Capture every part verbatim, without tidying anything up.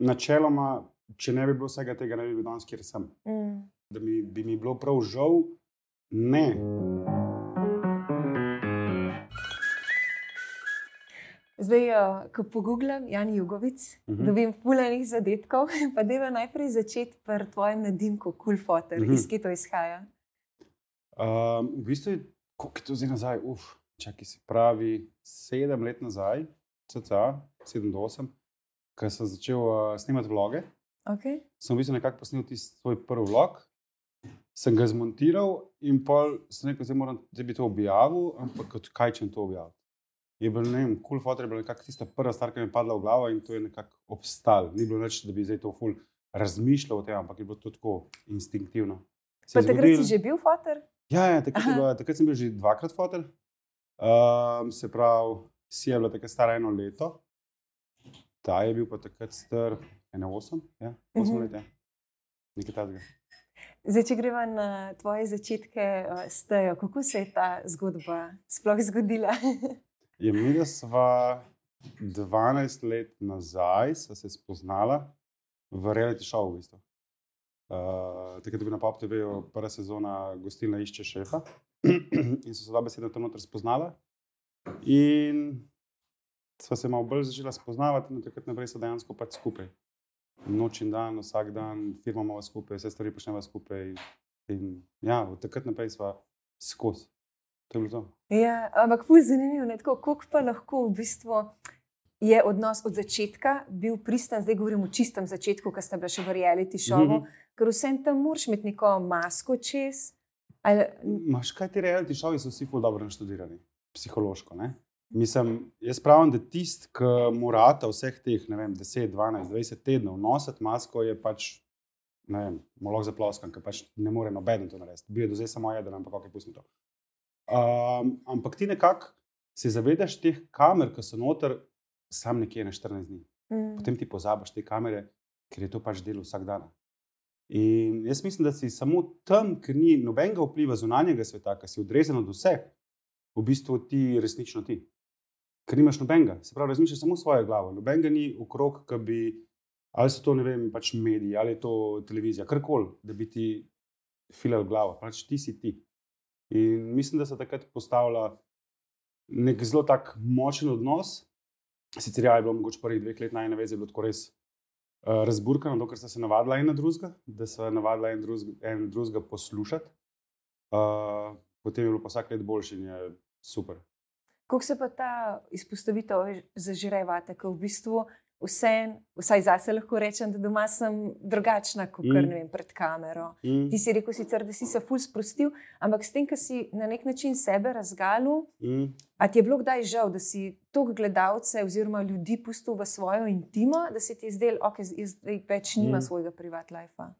načeloma, če ne bi bilo vsega tega, ne bi bil danes, kjer sem. Mm. Da mi, bi mi bilo prav žal, ne. Zdaj, ko pogooglam Jani Jugovic, uh -huh. dobim ful enih zadetkov, pa dajva najprej začeti pri tvojem nadimku Kulfoter. Uh -huh. Iz kje to izhaja? Um, v bistvu, koliko je to zdaj nazaj? Uf, čakaj, se pravi, sedem let nazaj, cca, sedem do osem, ko sem začel uh, snemati vloge. Okay. Sem v bistvu nekako posnel tisti svoj prvi vlog, sem ga zmontiral in pol sem rekel, zdaj moram, zdaj bi to objavil, ampak od kaj čem to objaviti? Je bil, ne vem, Kulfoter je bila nekako tista prva stvar, ki mi je padla v glavo in to je nekako obstal. Ni bilo nič, da bi zdaj to ful razmišljal o tem, ampak je bilo to tako instinktivno. Se pa takrat zgodil... si že bil foter? Ja, ja takrat, bilo, takrat sem bil že dvakrat foter. Um, se pravi, si je bila takrat stara eno leto. Ta je bil pa takrat star eno osem, ja, osem let, ja. Nekaj tazga. Zdaj, če greva na tvoje začetke uh, s Tejo, kako se je ta zgodba sploh zgodila? Je mi, da sva dvanajst let nazaj sva se spoznala v reality show v bistvu. Uh, takrat je bil na Pop T V-ju prva sezona Gostilna išče šefa in so se dva besedna tam noter spoznala in sva se malo bolj začela spoznavati in takrat naprej so dejansko pač skupaj. Noč in dan, vsak dan, firma imamo skupaj, vse stvari počneva skupaj in ja, od takrat naprej sva skozi. To je bilo to. Ja, ampak ful zanimivo, ne, tako, koliko pa lahko v bistvu je odnos od začetka bil pristan, zdaj govorim o čistem začetku, ko sta bila še v reality showu, mm -hmm. ker vsem tam moraš imeti neko masko čez. Ali... Maš kaj, ti reality showi so vsi ful dobro naštudirani, psihološko, ne? Mislim, jaz pravim, da tist, ki morata vseh teh, ne vem, deset, dvanajst, dvajset tednov nositi masko, je pač, ne vem, moloh zaploskan, ker pač ne more nobeden to narediti. Bil je do zdaj samo eden, ampak ok, pustimo to. Um, ampak ti nekako se zavedaš teh kamer, ki so noter, sam nekje na štirinajst dni. Mm. Potem ti pozabiš te kamere, ker je to pač del vsak dan. In jaz mislim, da si samo tam, ker ni nobenega vpliva zunanjega sveta, ker si odrezan od vseh, v bistvu ti resnično ti. Ker nimaš nobenega, se pravi, razmišljaš samo svojo glavo. Nobenega ni okrog, ki bi, ali so to, ne vem, pač mediji, ali je to televizija, karkoli, da bi ti filal glavo. Pač ti si ti. In mislim, da se takrat postavlja nek zelo tak močen odnos. Sicer ja, je bilo mogoče prvih dveh let najne veze, je bilo tako res uh, razburkano, dokler sta se navadila ena drugega, da se navadila en, drug, en drugega poslušati. Uh, potem je bilo pa vsak let boljši in je super. Kako se pa ta izpostavitev zažre vate, ko v bistvu vse, vsaj zase lahko rečem, da doma sem drugačna, kot mm. ne vem, pred kamero. Mm. Ti si rekel sicer, da si se ful sprostil, ampak s tem, ko si na nek način sebe razgalil, mm. a ti je bilo kdaj žal, da si toliko gledalce oziroma ljudi pustil v svojo intimo, da si ti zdel, ok, jaz več nima mm. svojega privat lifea?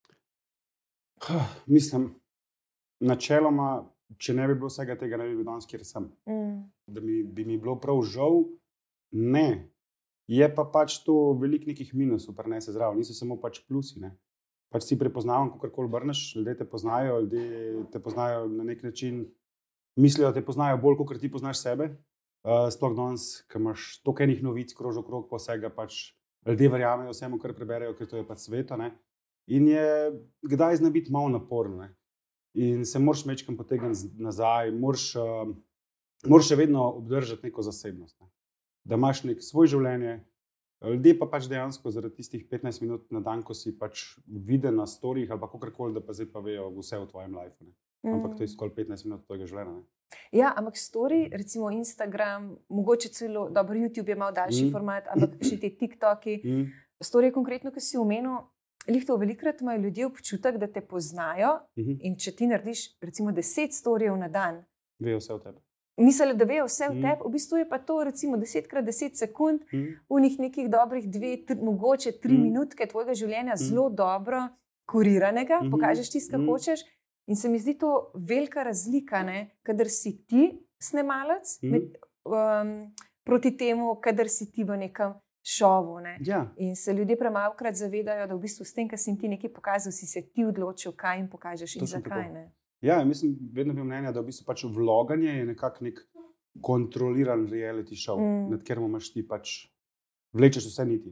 Mislim, načeloma, če ne bi bilo vsega tega, ne bi bil danes, kjer sem. Mm. Da mi, bi mi bilo prav žal, ne. Je pa pač to veliko nekih minusov prinese zraven, niso samo pač plusi, ne. Pač si prepoznavam, kakorkoli obrneš, ljudje te poznajo, ljudje te poznajo na nek način, mislijo, da te poznajo bolj, kot ti poznaš sebe. Uh, sploh danes, ko imaš toliko enih novic krož okrog, pa vsega pač ljudje verjamejo vsemu, kar preberejo, ker to je pač sveto, ne. In je kdaj zna biti malo naporno, ne. In se moraš mečkam potegniti nazaj, moraš, uh, moraš še vedno obdržati neko zasebnost, ne. Da imaš nek svoj življenje, ljudje pa pač dejansko zaradi tistih petnajst minut na dan, ko si pač viden na storijih ali pa kakorkoli, da pa zdaj pa vejo vse o tvojem lifeu, ne. Mm. Ampak to je skoraj petnajst minut tvojega življenja, ne. Ja, ampak story, recimo Instagram, mogoče celo, dobro, YouTube je malo daljši mm. format, ampak še te TikToki. Mm. Story konkretno, ki si omenil, lihto velikrat imajo ljudje občutek, da te poznajo mm-hmm. in če ti narediš recimo deset storyjev na dan, vejo vse o tebi. Mislili, da vejo vse v tebi, mm. v bistvu je pa to recimo deset krat deset sekund, mm. v njih nekih dobrih dve, tri, mogoče tri mm. minutke tvojega življenja mm. zelo dobro kuriranega, mm. pokažeš tisto, kar mm. hočeš. In se mi zdi to velika razlika, ne, kadar si ti snemalec mm. med, um, proti temu, kadar si ti v nekem šovu. Ne. Ja. In se ljudje premalokrat zavedajo, da v bistvu s tem, kar si ti nekaj pokazal, si se ti odločil, kaj jim pokažeš in zakaj. Ne. Ja, mislim, vedno bi mnenja, da v bistvu pač vloganje je nekako nek kontroliran reality show, mm. nad katerim imaš ti pač vlečeš vse niti, ne.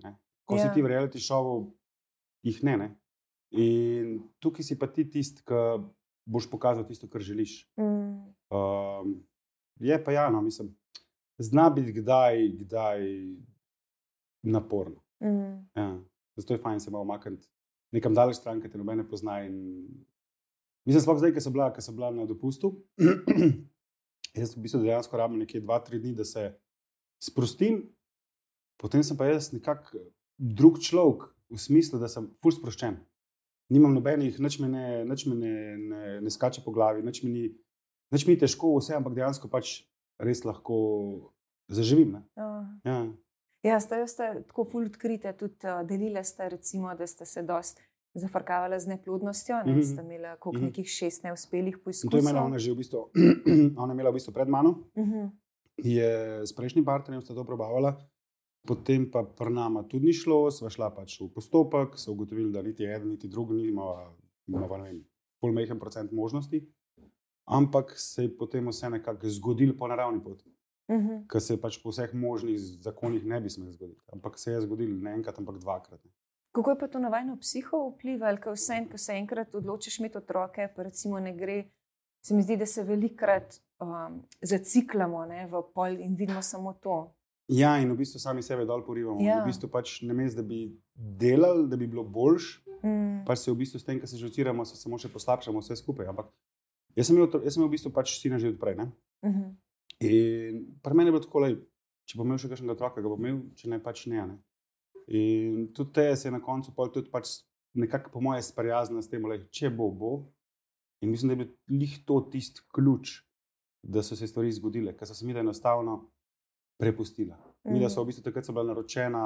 Ko Ja. si ti v reality šovu, jih ne, ne. In tukaj si pa ti tisti, ki boš pokazal tisto, kar želiš. Mm. Um, je pa ja, no, mislim, zna biti kdaj, kdaj naporno. Mm. Ja. Zato je fajn se malo umakniti nekam daleč stran, ki te noben ne pozna. In... Mislim, sploh zdaj, ko sem bila, ko sem bila na dopustu, jaz v bistvu dejansko rabim nekje dva, tri dni, da se sprostim, potem sem pa jaz nekako drug človek v smislu, da sem ful sproščen. Nimam nobenih, nič me ne, nič me ne, ne, ne skače po glavi, nič mi ni, nič mi ni težko, vse, ampak dejansko pač res lahko zaživim. Ne? Oh. Ja. Ja, ste, ste tako ful odkrite, tudi uh, delile ste, recimo, da ste se dost zafrkavala z neplodnostjo, ne? Mhm. Ste imela koliko Mhm. nekih šest neuspelih In poizkusov. to je imela ona že v bistvu, ona je imela v bistvu pred mano, Mhm. je s prejšnjim partnerjem sta to probavala, potem pa pri nama tudi ni šlo, sva šla pač v postopek, so ugotovili, da niti eden, niti drugi nima, ima, ne vem, pol majhen procent možnosti, ampak se je potem vse nekako zgodilo po naravni poti, Mhm. ker se pač po vseh možnih zakonih ne bi smelo zgoditi, ampak se je zgodilo ne enkrat, ampak dvakrat. Ne. Kako je pa to na vajno psiho vplivalo, ker vse, ko se enkrat odločiš imeti otroke, pa recimo ne gre, se mi zdi, da se velikokrat um, zaciklamo, ne, v pol in vidimo samo to. Ja, in v bistvu sami sebe dol porivamo. Ja. V bistvu pač namesto, da bi delali, da bi bilo boljš, Mm. pač se v bistvu s tem, ko se žociramo, se samo še poslabšamo vse skupaj. Ampak jaz sem imel, jaz sem imel v bistvu pač sina že odprej. Ne? Mhm. In pri meni je bilo tako, lej, če bom imel še kakšnega otroka, ga bom imel, če ne pač ne. ne. In tudi te se je na koncu pol tudi pač nekako po moje sprijaznila s tem, lej, če bo, bo. In mislim, da je bil lih to tisti ključ, da so se stvari zgodile, ker so se mi da enostavno prepustila. Mi, da so v bistvu takrat so bila naročena,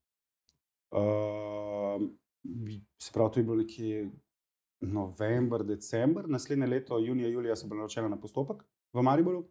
uh, se pravi, to je bilo nekje november, december, naslednje leto, junija, julija so bila naročena na postopek v Mariboru,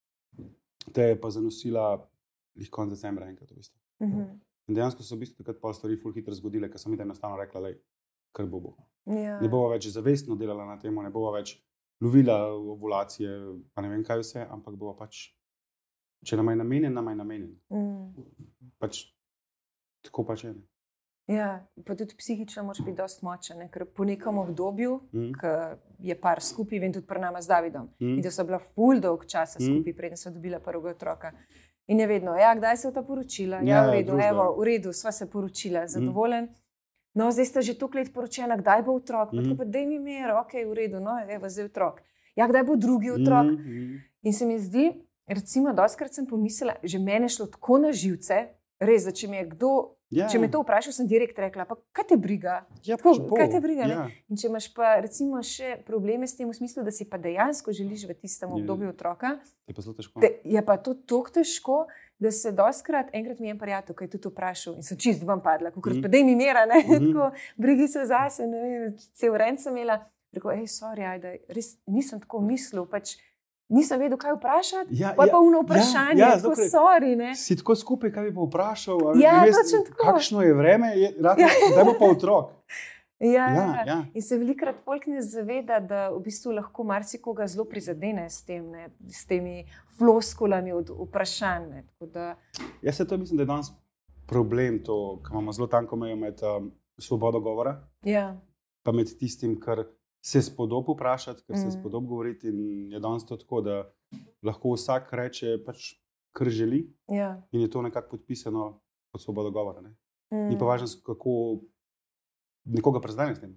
te je pa zanosila lih konec decembra enkrat v bistvu. Mhm. In dejansko so v bistvu takrat pol stvari ful hitro zgodile, ker sem mi da enostavno rekla, lej, kar bo bo. Ja. Ne bova več zavestno delala na temo, ne bova več lovila ovulacije, pa ne vem kaj vse, ampak bova pač, če nam je namenjen, nam je namenjen. Mm. Pač, tako pač je. Ne. Ja, pa tudi psihično moraš biti dosti močen, ne? Ker po nekem obdobju, Mm. ko je par skupaj, vem tudi pri nama z Davidom, Mm. in da so bila ful dolg časa Mm. skupaj, preden so dobila prvega otroka. In je vedno, ja, kdaj se je ta poročila? Ja, Ja, v redu, družba. evo, v redu, sva se poročila, zadovoljen. No, zdaj sta že toliko let poročena, kdaj bo otrok? Pa Mm. tako pa daj mi mir, ok, v redu, no, evo, zdaj otrok. Ja, kdaj bo drugi otrok? Mm, mm. In se mi zdi, recimo, dostikrat sem pomislila, že meni je šlo tako na živce, res, da če me je kdo, Ja, če me to vprašal, sem direkt rekla, pa kaj te briga? ja, Tako, pač bo. kaj te briga, ne? Ja. In če imaš pa recimo še probleme s tem v smislu, da si pa dejansko želiš v tistem Ja. obdobju otroka, Je pa zelo težko. te, je pa to tako težko, da se dostikrat, enkrat mi je en prijatelj, ki je tudi vprašal in sem čist vam padla, kakor Mhm. pa dej mi mera, ne, Mhm. tako, brigi se zase, ne vem, cel ren sem imela, rekel, hej, sorry, ajde, res nisem tako mislil, pač nisem vedel, kaj vprašati, Ja, pa je ja, pa uno vprašanje, ja, ja, zato, tako ker- sorry, ne. Si tako skupaj, kaj bi pa vprašal? a Ja, ne veš, točno tako. Kakšno je vreme, je, rad, Ja. da bo pa otrok. Ja, Ja, ja. ja. In se velikokrat folk ne zaveda, da v bistvu lahko marsikoga zelo prizadene s, tem, ne, s temi floskulami od vprašanj. Ne, tako da, Jaz se to mislim, da je danes problem, to, ko imamo zelo tanko mejo med um, svobodo govora, ja, pa med tistim, kar se spodob vprašati, kar se Mm. spodob govoriti. In je danes to tako, da lahko vsak reče, pač, kar želi, ja. in je to nekako podpisano pod svobodo govora. Ne? Mm. Ni pa važno, kako nekoga preznanje s tem.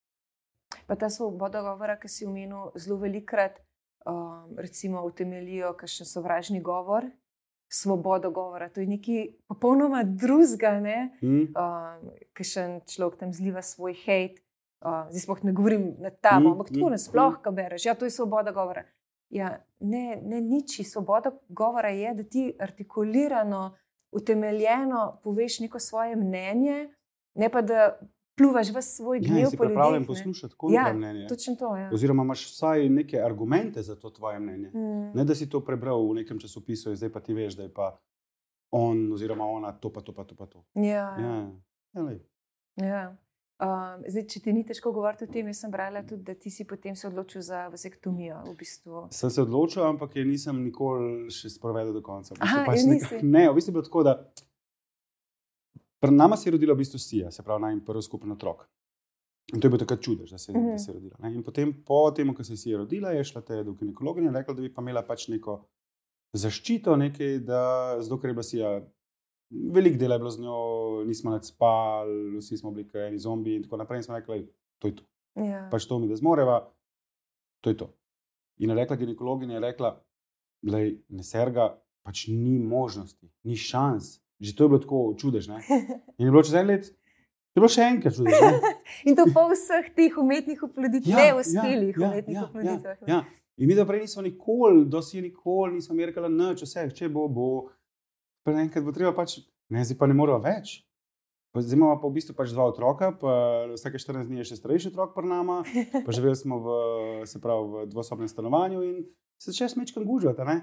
Pa ta svoboda govora, ki si omenil, zelo velikokrat um, recimo utemeljijo kakšen sovražni govor, svobodo govora. To je nekaj popolnoma drugega, ne? Hm? Um, kakšen človek tam zliva svoj hejt. Uh, zdaj sploh ne govorim na tamo, Mm, ampak tako mm, nasploh, ko bereš. Ja, to je svoboda govora. Ja, ne, ne niči. Svoboda govora je, da ti artikulirano, utemeljeno poveš neko svoje mnenje, ne pa da pluvaš v svoj Ja, in gnev si po ljudeh. pripravljen ne. poslušati kontra Ja, mnenje. točno to. Ja. Oziroma, imaš vsaj neke argumente za to tvoje mnenje. Mm. Ne, da si to prebral v nekem časopisu, in zdaj pa ti veš, da je pa on oziroma ona to, pa to, pa to. Pa to. Ja, Ja, ja, lej. ja. Um, zdaj, če ti ni težko govoriti o tem, jaz sem brala tudi, da ti si potem se odločil za vasektomijo. V bistvu. Sem se odločil, ampak je nisem nikoli še sprovedel do konca. V bistvu Aha, pač je nekako- nisi? ne, v bistvu je bilo tako, da nama se je rodila v bistvu Sija, se pravi najin prvi skupen otrok. In to je bil takrat čudež, da se, Mhm. da se je rodila. Ne? In potem, po tem, ko se je Sija rodila, je šla te do ginekologinje in rekla, da bi pa imela pač neko zaščito, nekaj, da zato, ker je bila Sija, veliko dela je bilo z njo, nismo nad spali, vsi smo bili eni zombi in tako naprej. In smo rekli, to je to. Ja. Pač to mi da zmoreva, to je to. In je rekla ginekologinja, je rekla, glej, ne serga, pač ni možnosti, ni šans. Že to je bilo tako čudež, ne? In je bilo čez en let, je bilo še enkrat čudež, ne? In to po vseh teh umetnih oploditvah, Ja, neuspelih ja, umetnih ja, oploditvah. Ja. In mi da prej nismo nikoli, dosi nikoli, nismo mi rekli, nič, vse, če bo, bo. Pa enkrat bo treba pač, ne, zdaj pa ne moramo več. Pa zdaj imamo pa v bistvu pač dva otroka, pa vsake štirinajst dni je še starejši otrok pri nama, pa živeli smo v, se pravi, v dvosobnem stanovanju in se začne smečkam gužvati, ne?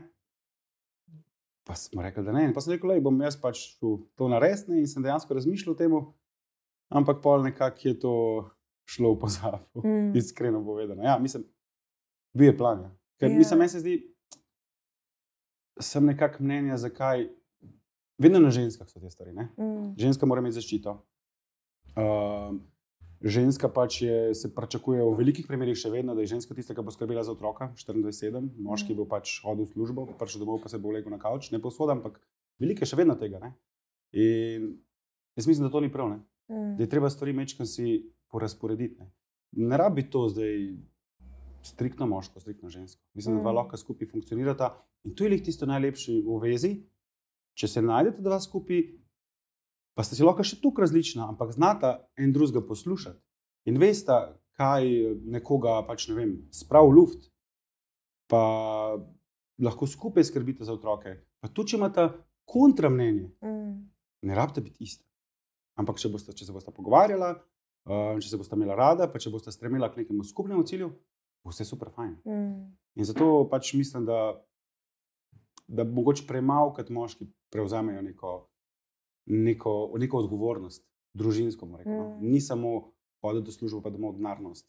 Pa smo rekli, da ne. In pa sem rekel, lej, bom jaz pač to naredil in sem dejansko razmišljal o tem, ampak pol nekako je to šlo v pozabo, Mm. iskreno povedano. Ja, mislim, bil je plan. Ja. Ker Ja. mislim, meni se zdi, sem nekako mnenja, zakaj, vedno na ženskah so te stvari, ne? Mm. Ženska mora imeti zaščito. Uh, ženska pač je, se pričakuje v velikih primerih še vedno, da je ženska tista, ki bo skrbela za otroka štiriindvajset sedem, moški bo pač hodil v službo, prišel domov pa se bo vlegel na kavč, ne povsod, ampak veliko je še vedno tega. Ne? In jaz mislim, da to ni prav, ne? Mm. Da je treba stvari mečkam si porazporediti. Ne, ne rabi to zdaj striktno moško, striktno žensko. Mislim, da dva Mm. lahko skupaj funkcionirata in to je lih tisto najlepše v vezi, če se najdete dva skupaj, pa ste si lahko še tukaj različna, ampak znata en drugega poslušati in veste, kaj nekoga pač, ne vem, spravi v luft, pa lahko skupaj skrbite za otroke. Pa tudi, če imate kontramnenje, Mm. ne rabite biti ista. Ampak če, boste, če se boste pogovarjala, uh, če se boste imela rada, pa če boste stremela k nekemu skupnemu cilju, bo vse super fajn. Mm. In zato pač mislim, da, da mogoče premalo kot moški prevzamejo neko, neko, neko odgovornost, družinsko. Rekel, no. Mm. Ni samo hoditi do službe, pa domov denarnost.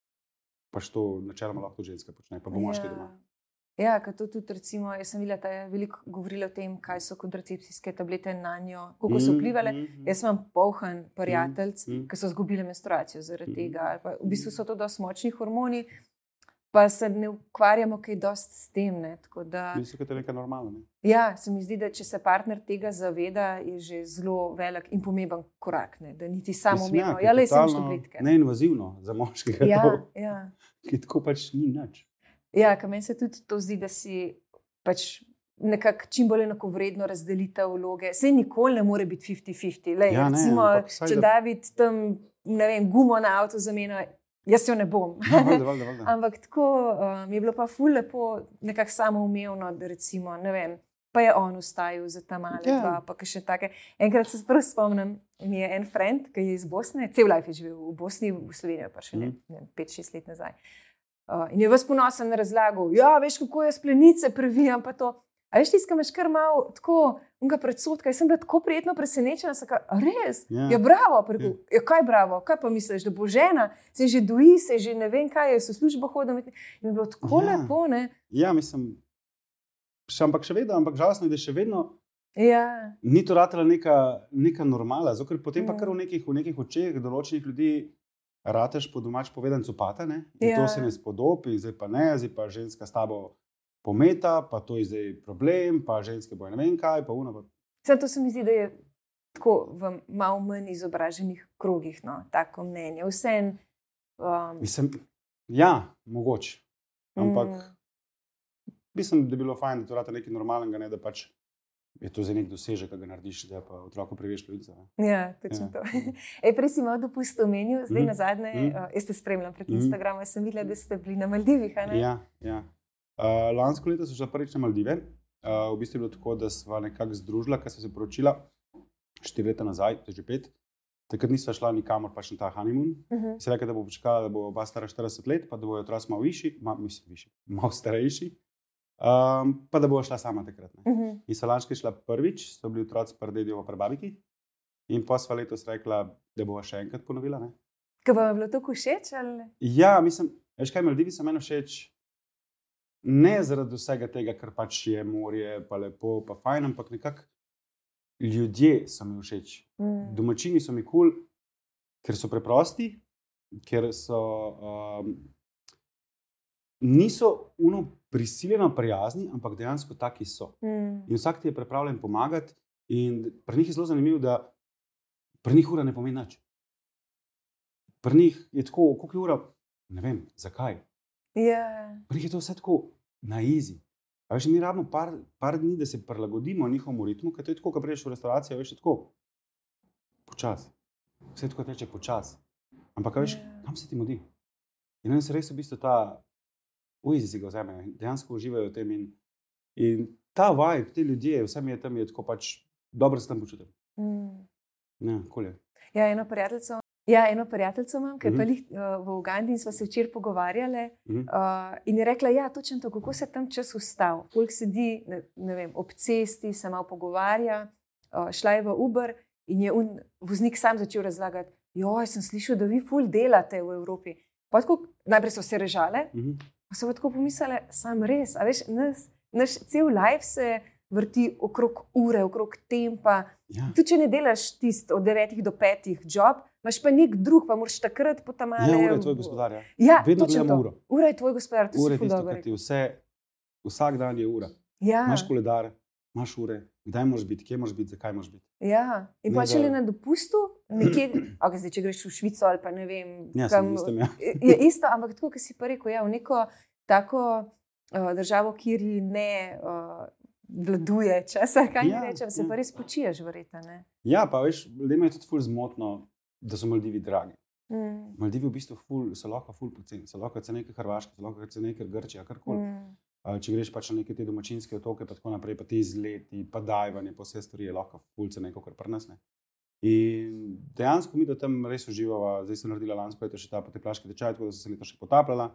Pač to načeloma lahko ženska počne, pa bo moški Ja. doma. Ja, ker to tudi, recimo, jaz sem videla, da je veliko govorila o tem, kaj so kontracepcijske tablete na njo, kako so Mm, vplivale. mm, mm. Jaz imam polhen prijateljic, Mm, mm. ki so izgubile menstruacijo zaradi Mm. tega. ali Pa, v bistvu so to dosti močni hormoni, pa se ne ukvarjamo kaj dosti s tem. Ne, tako da, Mislim, da je to nekaj normalno. Ne? ja, se mi zdi, da če se partner tega zaveda, je že zelo velik in pomemben korak. Ne, da niti samo Mislim, umemo. ker Ja, je le sem totalno štobletke. neinvazivno za moškega, Ja, to, ja. ki tako pač ni nič. Ja, ker meni se tudi to zdi, da si pač nekako čim bolj enakovredno razdelite vloge. Sej nikoli ne more biti fifty fifty. Lej, Ja, ne, recimo, ampak vsaj če da- David tam, ne vem, gumo na avto zamenja, jaz jo ne bom. Ja, valjda, valjda, valjda. Ampak tako um, je bilo pa ful lepo, nekako samoumevno, da recimo, ne vem, pa je on vstajal za ta male Ja. dva, pa še še take. Enkrat se prav spomnim, mi je en friend, ki je iz Bosne, cel life je živel v Bosni, v Sloveniji pa še ne, Mhm. ne vem, pet šest let nazaj. Uh, in je vas ponosen razlagal, ja, veš, kako jaz plenice previjam, pa to. A veš, tiskam imaš kar malo tako unga predsodka. Jaz sem bila tako prijetno presenečena, sem rekla, "A res? Ja. Ja, bravo." Pa rekel, ja, kaj bravo, kaj pa misliš, da bo žena, se že doji, se že ne vem kaj, jaz v službo hodim. In je bilo tako Ja. lepo, ne? Ja, mislim, še, ampak še vedno, ampak žalostno je, da še vedno Ja, ni to ratala neka, neka normala. Zato, ker potem pa Ja. kar v nekih, v nekih očeh določenih ljudi rateš po domač povedan copata, ne? In Ja. to se ne spodobi, zdaj pa ne, zdaj pa ženska s tabo pometa, pa to je zdaj problem, pa ženske bojo ne vem kaj, pa uno. Pa... Samo to se mi zdi, da je tako v malo manj izobraženih krogih, no, tako mnenje. Vseeno. Um, Mislim, ja, mogoče. Ampak mm, mislim, da bi bilo fajn, da to rata nekaj normalnega, ne da pač je to za nek dosežek, ki ga narediš, da pa otroku priveš pljuča. Ja, točno Ja. to. Ej, prej si imel dopust omenil, zdaj Mhm. na zadnje, Mhm. uh, jaz te spremljam prek Mhm. Instagrama, sem videla, da ste bili na Maldivih. a ne? Ja, ja. Uh, lansko leto so šla prvič na Maldive. Uh, v bistvu je bilo tako, da sva nekako združila, ker sem se poročila štiri leta nazaj, to je že pet. Takrat nisva šla nikamor, pač na ta honeymoon. Mhm. Se je rekla, da bo počakala, da bo oba stara štirideset let, pa da bojo otroci malo višji, ma, mislim, višji, malo starejši, um, pa da bo šla sama takrat. Ne. Mhm. In so lansko šla prvič, so bili otroci pri dedijo, pri babiki. In pa sva letos rekla, da bova še enkrat ponovila. Ne. Kaj vam je bilo to všeč? Ali? Ja, mislim, veš kaj, Maldivi so meni všeč. Ne zaradi vsega tega, ker pač je morje, pa lepo, pa fajn, ampak nekako ljudje so mi všeč. Mm. Domačini so mi kul, cool, ker so preprosti, ker so um, niso uno prisiljeno prijazni, ampak dejansko taki so. Mm. In vsak ti je pripravljen pomagati. In pri njih je zelo zanimivo, da pri njih ura ne pomeni nič. Pri njih je tako, koliko je ura, ne vem, zakaj. Yeah. Pri njih je to vse tako na easy. A veš, mi rabimo par, par dni, da se prilagodimo njihovemu ritmu, ker to je tako, ko priješ v restavracijo, veš, je tako počas. Vse je tako teče počas. Ampak, veš, Yeah. kam se ti mudi? In oni se res v bistvu ta uizi si ga vzamejo in dejansko uživajo v tem. In, in ta vibe, te ljudje, vse mi je tam je tako pač dobro se tam počutim. Mm. Ja, kul je. Ja, eno prijateljico, ja, eno prijateljico imam, ki je Mhm. pa lih, uh, v Ugandi in sva se včeraj pogovarjali. Mhm. Uh, in je rekla, ja, točno to, kako se tam čas ustavi. Folk sedi, ne, ne vem, ob cesti, se malo pogovarja, uh, šla je v Uber in je un, voznik sam začel razlagati, joj, sem slišal, da vi ful delate v Evropi. Pa tako, najprej so se režale, Mhm. pa so pa tako pomislile, sam res, a veš, naš, naš cel life se vrti okrog ure, okrog tempa. Ja. Tudi če ne delaš tisto od devetih do petih job, imaš pa nek drug, pa moraš takrat potamale. Ja, ura je tvoj gospodar. Ja. Ja, Vedno točno gledamo to. uro. Ura je tvoj gospodar, to Ura si je ful tisto, dobro kar ti rekel. vse, vsak dan je ura. Ja, Imaš koledar, imaš ure, kdaj moraš biti, kje moraš biti, zakaj moraš biti. ja. In Ne, pa če da- le na dopustu, nekje, okay, zdaj, če greš v Švico ali pa ne vem, Ja, sem istem, ja. je isto, ampak tako, kot si pa rekel, ja, v neko tako uh, državo, kjer ji ne uh, vladuje časa, kaj Ja, ja, rečem, se ja. pa res počiješ, verjetno. ne. Ja, pa veš, ljudem je tudi ful zmotno, da so Maldivi dragi. Mm. Maldivi v bistvu ful, so lahko ful poceni, so lahko cenejke Hrvaške, so lahko cenejke Grčija, karkoli. Mm. Uh, če greš pač na neke te domačinske otoke, pa tako naprej, pa te izleti, pa dajvanje, pa vse stvari je lahko ful cenejko, kar pri nas ne. In dejansko mi da tam res uživava, zdaj sem naredila lansko leto še ta poteplaški tečaj, tako da sem se leto še potapljala.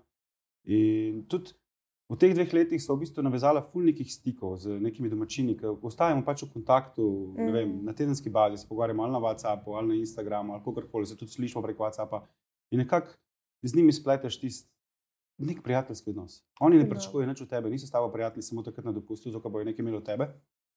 In tudi v teh dveh letih so v bistvu navezala ful nekih stikov z nekimi domačini, ki ostajamo pač v kontaktu, ne vem, Mm. na tedenski bazi, se pogovarjamo ali na WhatsAppu, ali na Instagramu, ali kakorkoli, se tudi slišimo prek WhatsAppa. In nekako z njimi spleteš tisti nek prijateljski odnos. Oni ne Dobro. pričakujejo nič od tebe, niso s tabo prijatelji samo takrat na dopustu, zato ker bojo nekaj imeli od tebe,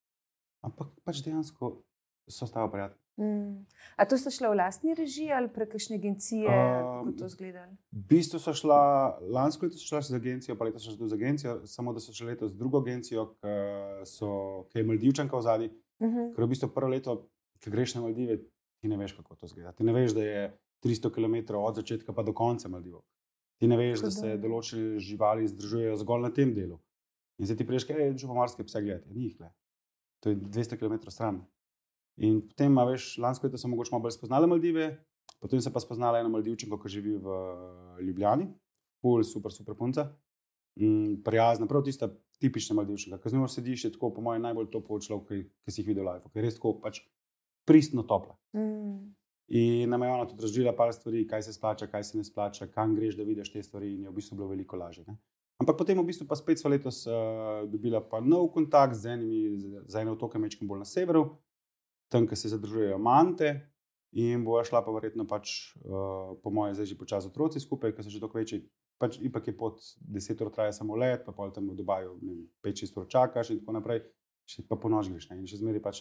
ampak pač dejansko so s tabo prijatelji. Mm. A to ste šli v lastni režiji ali prek kakšne agencije, kako Um, to izgleda? V bistvu so šla, lansko leto so šla z agencijo, pa letos so šla z agencijo, samo da so šla letos z drugo agencijo, ki, so, ki je Maldivčanka v zadnji. Mhm. Ker v bistvu prvo leto, ki greš na Maldive, ti ne veš, kako to izgleda. Ti ne veš, da je tristo kilometrov od začetka pa do konca Maldivov. Ti ne veš, da se Hudo. določene živali združujejo zgolj na tem delu. In zdaj ti priješ, kaj je že pomorske pse gledati, ni jih le. To je dvesto kilometrov stran. In potem, a veš, lansko leto so mogoče malo bolj spoznale Maldive, potem se pa spoznala ena Maldivčanka, ki živi v Ljubljani, ful, super, super punca, mm, prijazna, prav tista tipična Maldivčanka, ki z njo sediš, je tako po mojem najbolj topel človek, ki, ki si jih videl v live, ki je res tako pač pristno topla. Mm. In nam je ona tudi razložila par stvari, kaj se splača, kaj se ne splača, kam greš, da vidiš te stvari, in je v bistvu bilo veliko lažje. Ne? Ampak potem v bistvu pa spet sva letos uh, dobila pa nov kontakt z enimi, z- za ene otoke mečkim bolj na severu, tam, kjer se zadržujejo mante, in bova šla pa verjetno pač, uh, po moje, zdaj že počasi otroci skupaj, ker so že toliko večji. Pač ipak je pot deset ur traja samo let, pa pol tam v Dubaju ne vem, pet šest ur čakaš in tako naprej, še pa po noč greš. Ne? In še zmeraj pač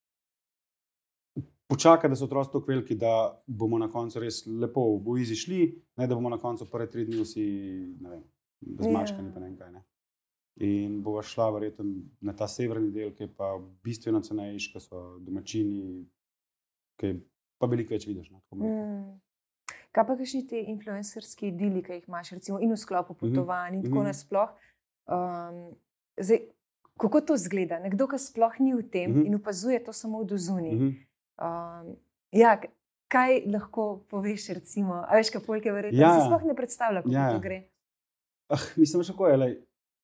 počaka, da so otroci tako veliki, da bomo na koncu res lepo v Izi šli, ne da bomo na koncu prve tri dni vsi, ne vem, zmačkani, Ja. pa ne vem kaj. Ne. In bova šla verjetno na ta severni del, ki je pa bistveno cenejši, ki so domačini, ki je pa veliko več vidiš. No, tako bom rekel. Mm. Kaj pa kakšni ti influencerski deli, ki jih imaš, recimo, in v sklopu potovanj, in tako mhm. nasploh? Um, zdaj, kako to izgleda? Nekdo, ki sploh ni v tem Mhm. in opazuje to samo od zunaj. Mhm. Um, ja, k- kaj lahko poveš, recimo, a veš, kaj polke verjetno, Ja, ja. si ja. sploh ne predstavlja, kako Ja, ja. ja. to gre. Ah, mislim, še kako je. Lej.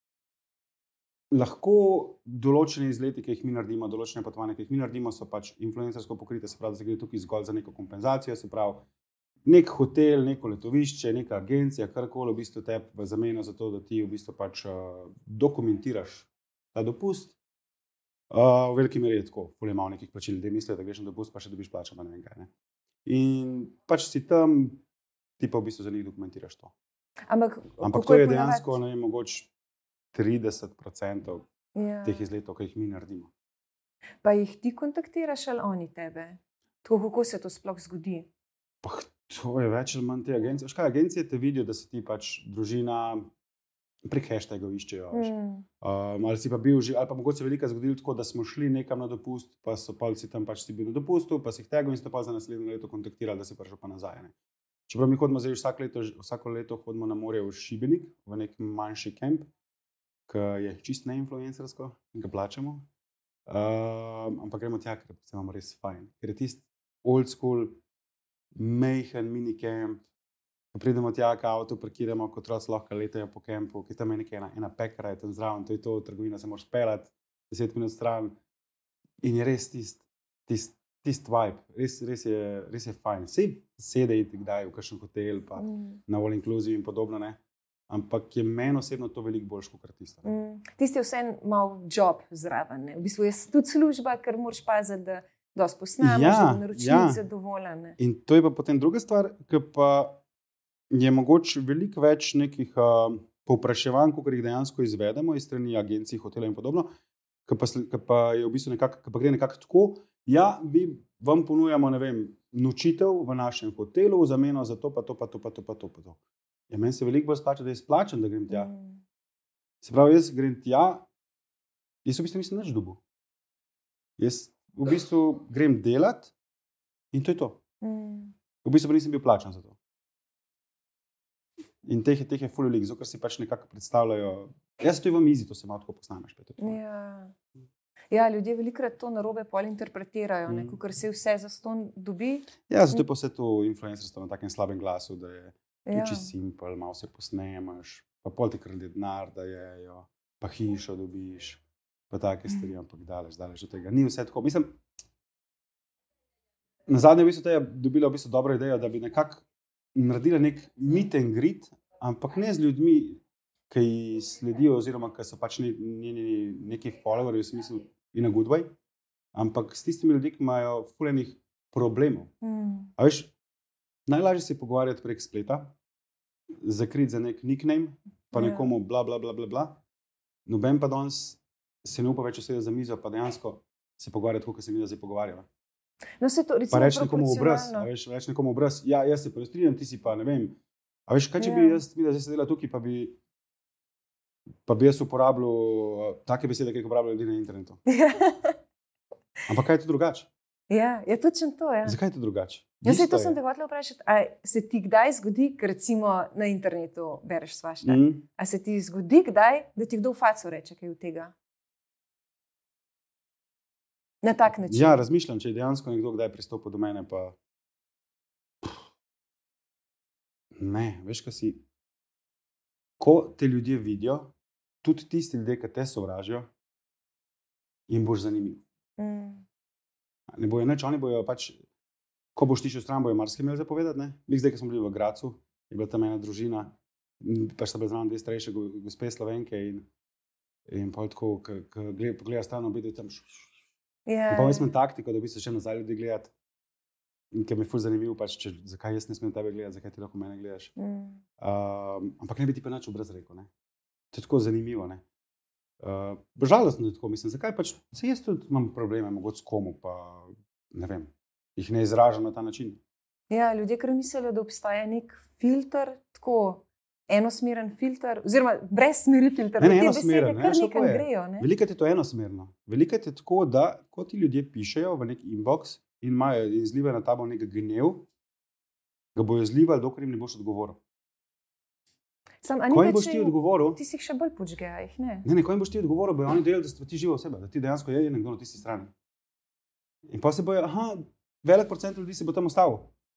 Lahko določene izlete, ki jih mi naredimo, določene potovanja, ki jih mi naredimo, so pač influencersko pokrite, se pravi, da se gre tukaj zgolj za neko kompenzacijo, se pravi, nek hotel, neko letovišče, neka agencija, karkoli v bistvu te v zameno za to, da ti v bistvu pač uh, dokumentiraš ta dopust. Uh, v veliki meri je tako, fulje malo nekih plačil, ljudje mislijo, da greš na dopust, pa še dobiš plačo, pa ne vem kaj. Ne? In pač si tam, ti pa v bistvu za njih dokumentiraš to. Ampak, Ampak kako to je ponavadi- dejansko, ne vem, mogoče trideset procent Ja. teh izletov, ki jih mi naredimo. Pa jih ti kontaktiraš ali oni tebe? Tako, kako se to sploh zgodi? Pa, to je več ali manj te agencije. Škaj, agencije te vidijo, da si ti pač družina, prek hashtagov iščejo. Mm. Um, ali si pa bil že, ali pa mogoče velika zgodila tako, da smo šli nekam na dopust, pa so palci tam pač si bil na dopustu, pa si jih tagov in so pa za naslednje leto kontaktirali, da si prišel pa nazaj. Ne? Čeprav mi hodimo zdaj vsak leto, vsako leto hodimo na morje v Šibenik, v nek manjši kamp, ki je čist neinfluencersko in ga plačamo. Um, ampak gremo tja, ker se imamo res fajn. Ker je tisti old school, mejhen minicamp, ko pridemo tja, ka avto parkiramo, kot otroci lahko letajo po kampu, ki tam je neka ena, ena pekara, je tam zraven, to je to, trgovina se moraš pelati, deset minut stran. In je res tisti tist, tist vibe, res, res, je, res je fajn. Sej sedej kdaj v kakšen hotel, pa mm. na all inclusive in podobno, ne. Ampak je meni osebno to veliko boljš kot tisto. Mm. Tisti je vse malo job zraven. Ne? V bistvu je tudi služba, ker moraš paziti, da dosti posnameš, ja, da bo naročnik ja. zadovoljen. Ne? In to je pa potem druga stvar, ki pa je mogoče veliko več nekih uh, povpraševanj, kot jih dejansko izvedemo iz strani agencij, hotelov in podobno, ki pa, ki pa je v bistvu nekako, ki pa gre nekako tako, ja, vi vam ponujamo, ne vem, nočitev v našem hotelu v zameno za to, pa to, pa to, pa to, pa to, pa to. Ja, meni se veliko bolj splača, da je splačen, da grem tja. Mm. Se pravi, jaz grem tja, jaz v bistvu nisem nič dobil. Jaz v bistvu grem delat in to je to. Mm. V bistvu pa nisem bil plačan za to. In teh je, teh je ful veliko, zato ker si pač nekako predstavljajo, jaz to je vam easy, to se malo tako posnameš. Ja. Ja, ljudje velikokrat to narobe pol interpretirajo, mm. ker se vse za ston dobi. Ja, zato je pa vse to influencerstvo na takem slabem glasu, da je ja. čisto simpel, malo se posnemaš, pa pol ti kralje denar dajejo, pa hišo dobiš, pa take stvari, ampak daleč, daleč od tega. Ni vse tako. Mislim, na zadnje v bistvu te je dobila v bistvu dobro idejo, da bi nekako naredila nek meet and greet, ampak ne z ljudmi, ki ji sledijo oziroma ki so pač ne, ne, ne, neki followerji v smislu in a good way, ampak s tistimi ljudmi, ki imajo fuljenih problemov. Mm. A veš, najlažje se pogovarjati prek spleta, zakriti za nek nickname, pa nekomu bla, bla, bla, bla, bla. Noben pa danes se ne upa več usedeti za mizo, pa dejansko se pogovarjati, kot se mi zdaj pogovarjala. No, se to, recimo, pa reči nekomu obraz, a veš, reči nekomu obraz, ja, jaz se prestrinjam, ti si pa, ne vem, a veš, kaj če ja. bi jaz videla, zdaj sedela tukaj, pa bi, pa bi jaz uporabljal take besede, ki jih uporabljajo ljudi na internetu. Ampak kaj je to drugače? Ja, je točno to, ja. Zakaj je to drugače? Ja, se to sem te hotela vprašati, a se ti kdaj zgodi, ker recimo na internetu bereš svašta, mm. a se ti zgodi kdaj, da ti kdo v faco reče kaj od tega? Na tak način. Ja, razmišljam, če je dejansko nekdo kdaj pristopil do mene, pa ne, veš, kaj si, ko te ljudje vidijo, tudi tisti ljudje, ki te sovražijo, jim boš zanimiv. Mm. Ne bojo nič, oni bojo pač, ko boš ti šel stran, bojo marsikaj imeli zapovedati, ne? Zdaj, ko smo bili v Gracu, je bila tam ena družina, pač sta bila zraven dve starejše gospe Slovenke in, in pa tako, ko pogleda stran, obide tam yeah. In pa jaz imam taktiko, da bi se še nazaj ljudi gledati in ker mi je ful zanimivo, pač, če, zakaj jaz ne smem tebe gledati, zakaj ti lahko mene gledaš. Mm. Um, ampak ne bi ti pa nič obraz rekel, ne? To je tako zanimivo, ne? Uh, žalostno je tako, mislim, zakaj pač, se jaz tudi imam probleme, mogoče s komu, pa ne vem, jih ne izražam na ta način. Ja, ljudje kar mislijo, da obstaja nek filter, tako enosmeren filter, oziroma brez smeri filter, ne, ne, da te enosmeren, besede kar ne, nekam grejo. Ne? Velikrat je to enosmerno. Velikrat je tako, da ko ti ljudje pišejo v nek inbox in imajo in zlivajo na tabo nek gnev, ga bojo zlivali, dokler jim ne boš odgovoril. Sam, ko jim boš ti odgovoril, ti si jih še bolj počgeja, jih ne. Ne, ne, ko jim boš ti odgovoril, bojo oni delali, da si ti živa oseba, da ti dejansko je nekdo na tisti strani. In pa se bojo, aha, velik procent ljudi se bo tam ostavil.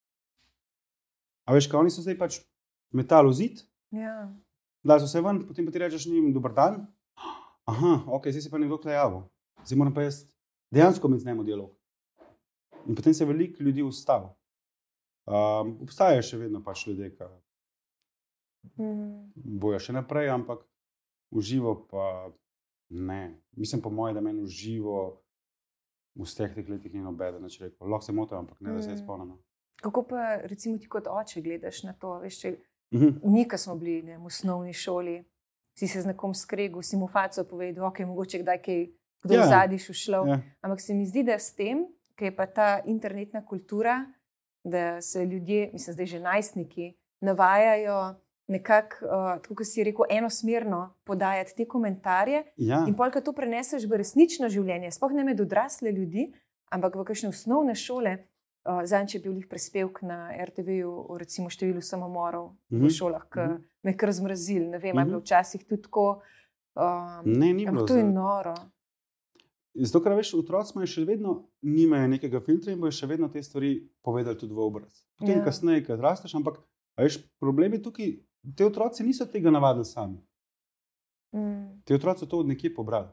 A veš, kaj oni so zdaj pač metali v zid, ja. Dali so se ven, potem pa ti rečeš njim dober dan, aha, ok, zdaj se pa nekdo tukaj javil, zdaj moram pa jaz dejansko med znemo dialog. In potem se veliko ljudi ustavil. Um, obstajajo še vedno pač ljudje, ki Mm. bojo še naprej, ampak uživo pa ne. Mislim po moje, da meni uživo v vseh teh letih ni nobeden, če rekel. Lahko se motim, ampak ne, da se je spomnil. Kako pa recimo ti kot oče gledaš na to? Veš, če mm-hmm. mi, ko smo bili ne, v osnovni šoli, si se z nekom skregel, si mu faco povedal, ok, mogoče kdaj kaj kdo Ja. v zadnji šušlov. Ja. Ampak se mi zdi, da s tem, ki je pa ta internetna kultura, da se ljudje, mislim, zdaj že najstniki, navajajo nekako, uh, tako kot si rekel, enosmerno podajati te komentarje. Ja. In polk to preneseš v resnično življenje, sploh ne med odrasle ljudi, ampak v kakšne osnovne šole. Uh, Zadnjič je bil jih prispevek na er te veju o recimo številu samomorov Mhm. v šolah, ki Mhm. me je kar zmrazil. Ne vem, ali je bilo Mhm. včasih tudi tako. Um, Ne, ni bilo. ampak to je za- noro. Zato, ker veš, otroci imajo še vedno, nimajo nekega filtra in bojo še vedno te stvari povedali tudi v obraz. Potem Ja. kasneje, ko rasteš, ampak a veš, problem je tukaj, te otroci niso tega navadili sami. Mm. Te otroci so to od nekje pobrali.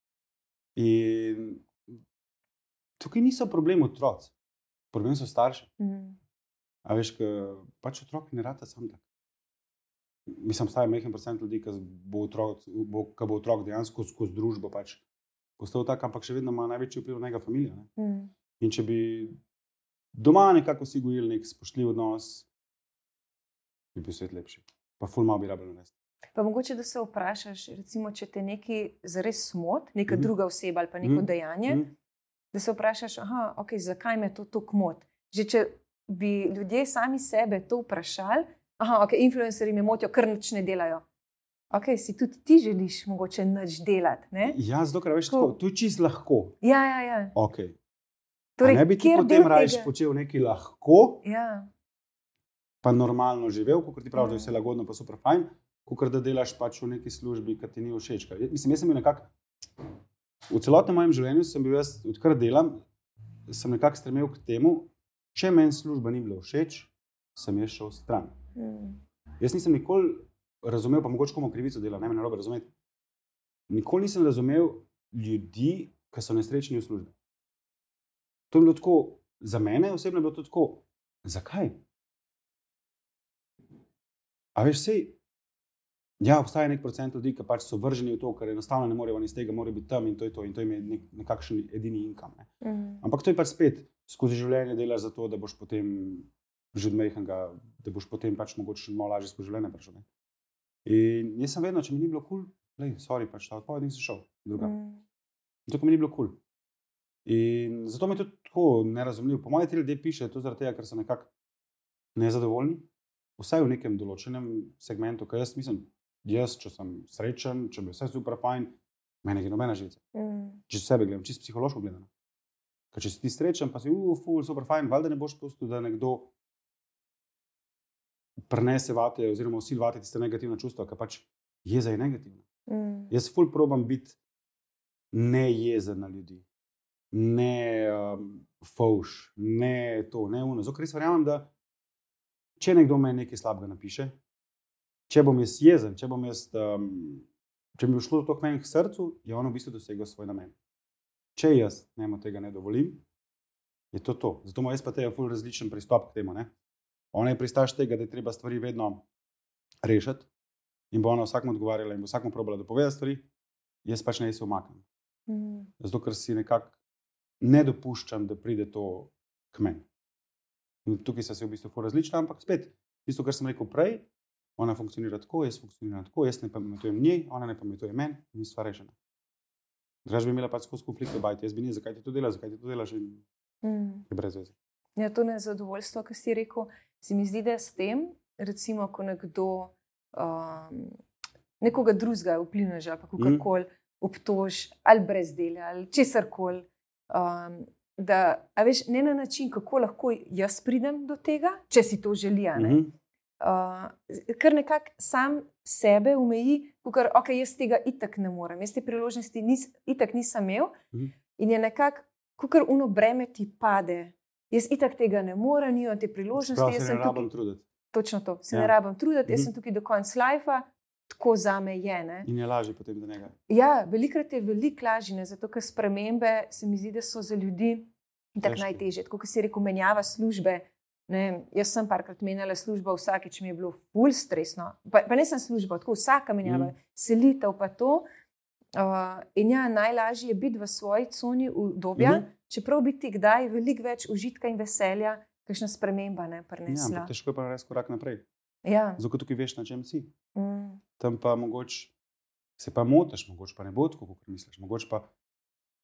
In tukaj niso problem otroci, problem so starši. Mm. A veš, ka, pač otrok ne rata sam tak. Mislim, obstaja majhen procent ljudi, ki bo otrok, bo, ki bo otrok dejansko skozi družbo pač postal tak, ampak še vedno ima največji vpliv na njega familija. Ne? Mm. In če bi doma nekako si gojili nek spoštljiv odnos, bi bil svet lepši. Pa ful malo bi rabili narediti. Pa mogoče, da se vprašaš, recimo, če te nekaj zares smot, neka Mhm. druga oseba ali pa neko Mhm. dejanje, Mhm. da se vprašaš, aha, okay, zakaj me to tako moti. Že če bi ljudje sami sebe to vprašali, aha, okay, influencerji me motijo, ker nič ne delajo. Okay, si tudi ti želiš mogoče nič delati. Ne? Ja, zato, ker veš, Tako. tako, to je čist lahko. Ja, ja, ja. Okay. Torej, Ne bi ti kjer potem del rajš tega- počel nekaj lahko, Ja. pa normalno živel, kot ti praviš, da je Ja. vse lagodno, pa super fajn, kot da delaš pač v neki službi, ki ti ni všeč. Ker jaz- Mislim, jaz sem bil nekako v celotnem mojem življenju, sem bil jaz, odkar delam, sem nekako stremel k temu, če meni služba ni bila všeč, sem jaz šel stran. Mm. Jaz nisem nikoli razumel, pa mogoče komu krivico dela, ne me narobe razumeti. Nikoli nisem razumel ljudi, ki so nesrečni v službi. To je bilo tako, za mene osebno je bilo to tako, zakaj? A veš, sej, ja, obstaja nek procent ljudi, ki pač so vrženi v to, ker enostavno ne morejo iz tega, morajo biti tam in to je to, in to jim je nek, nekakšen edini inkam. Ne. Mm. Ampak to je pač spet, skozi življenje delaš za to, da boš potem že od majhnega, da boš potem pač mogoče malo lažje skozi življenje prišel. Ne. In jaz sem vedno, če mi ni bilo kul, cool, sorry, pač ta odpoved nisem šel drugam. Mm. Zato mi ni bilo kul. Cool. In zato mi je to tako nerazumljivo. Po mojem, ti ljudje pišejo to zaradi tega, ker so nekako nezadovoljni, vsaj v nekem določenem segmentu, ker jaz mislim, jaz, če sem srečen, če bi vse super fajn, meni je nobena žica. Mm. Če sebe gledam, čisto psihološko gledano. Ker če si ti srečen, pa si uf, ful, super fajn, valjda ne boš pustil, da nekdo prenese vate oziroma usilvate tiste negativne čustva, ker pač jeza je negativna. Mm. Jaz ful probam biti nejezen na ljudi, ne um, fauš, ne to, ne uno. Zato, ker res verjamem, da če nekdo meni nekaj slabega napiše, če bom jaz jezen, če bom jaz, um, če mi bo šlo to k meni k srcu, je on v bistvu dosegel svoj namen. Če jaz njemu tega ne dovolim, je to to. Zato ima jaz pa tega ful različen pristop k temu. Ne? Ona je pristaš tega, da je treba stvari vedno rešiti in bo ona vsakmu odgovarjala in bo vsakmu probala dopovedati stvari, jaz pač ne se umaknem. Mm. Zato, ker si nekako ne dopuščam, da pride to k meni. In tukaj so se v bistvu ful različna, ampak spet, tisto, kar sem rekel prej, ona funkcionira tako, jaz funkcioniram tako, jaz ne pametujem njej, ona ne pametuje meni in stvar rešena. Drugače bi imela pač skozi konflikte bajti, jaz bi ni, zakaj ti to delaš, zakaj ti to delaš in Mm. je brez veze. Ja, to nezadovoljstvo, ki si rekel, se mi zdi, da s tem, recimo, ko nekdo um, nekoga drugega vplivne že ali pa kakorkoli obtoži ali brez dela ali česarkoli, um, da, a veš, ne na način, kako lahko jaz pridem do tega, če si to želi, a ne. Mhm. Uh, ker nekako sam sebe omeji, ker okay, jaz tega itak ne morem, jaz te priložnosti nis, itak nisem imel Mhm. in je nekako, ker uno breme ti pade. Jaz itak tega ne morem, nimam te priložnosti. Prav Jaz se sem ne tukaj, rabim truditi. točno to, se Ja. ne rabim truditi, jaz Mhm. sem tukaj do konca lajfa, tako zame je. Ne? In je lažje potem do njega. Ja, velikrat je veliko lažje, ne, zato ker spremembe se mi zdi, da so za ljudi tako Težke. najtežje. Tako kot si rekel, menjava službe. Ne, vem, jaz sem parkrat menjala službo, vsakeč mi je bilo ful stresno. Pa, pa ne sem služba, tako vsaka menjava, Mm. selitev pa to. Uh, in ja, najlažje je biti v svoji coni udobja, Mhm. čeprav bi ti kdaj veliko več užitka in veselja, kakšna sprememba ne Ja, prinesla. ampak težko je pa narediti korak naprej. Ja. Zato tukaj veš, na čem si. Mm. Tam pa mogoče se pa motiš, mogoče pa ne bo tako, kot misliš. Mogoče pa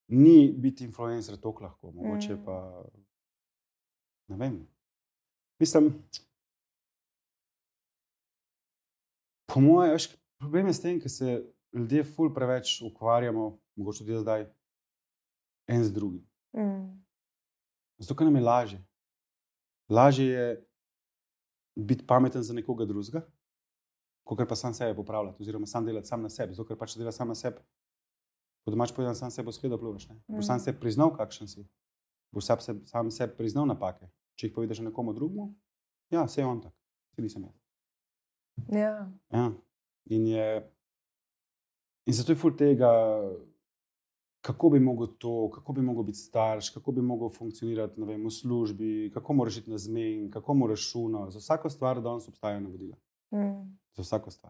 ni biti influencer tako lahko, mogoče Mm. pa ne vem. Mislim, po mojem, veš, problem je s tem, ker se ljudje ful preveč ukvarjamo, mogoče tudi jaz zdaj, en z drugim. Mm. Zato, ker nam je lažje. Lažje je biti pameten za nekoga drugega, kakor pa sam sebe popravljati, oziroma sam delati sam na sebi. Zato, ker pač če delaš sam na sebi, po domač povedano, sam sebe skledo pluvaš. Ne? Boš sam Mm. sebi priznal, kakšen si. Boš sam sebi, sam sebi priznal napake. Če jih povedeš nekomu drugemu, ja, saj je on tak, saj nisem jaz. Ja. Ja. In, je, in zato je ful tega, kako bi mogel to, kako bi mogel biti starš, kako bi mogel funkcionirati, ne vem, v službi, kako moraš iti na zmen, kako moraš šuno. Za vsako stvar danes obstajajo navodila. Mm. Za vsako stvar.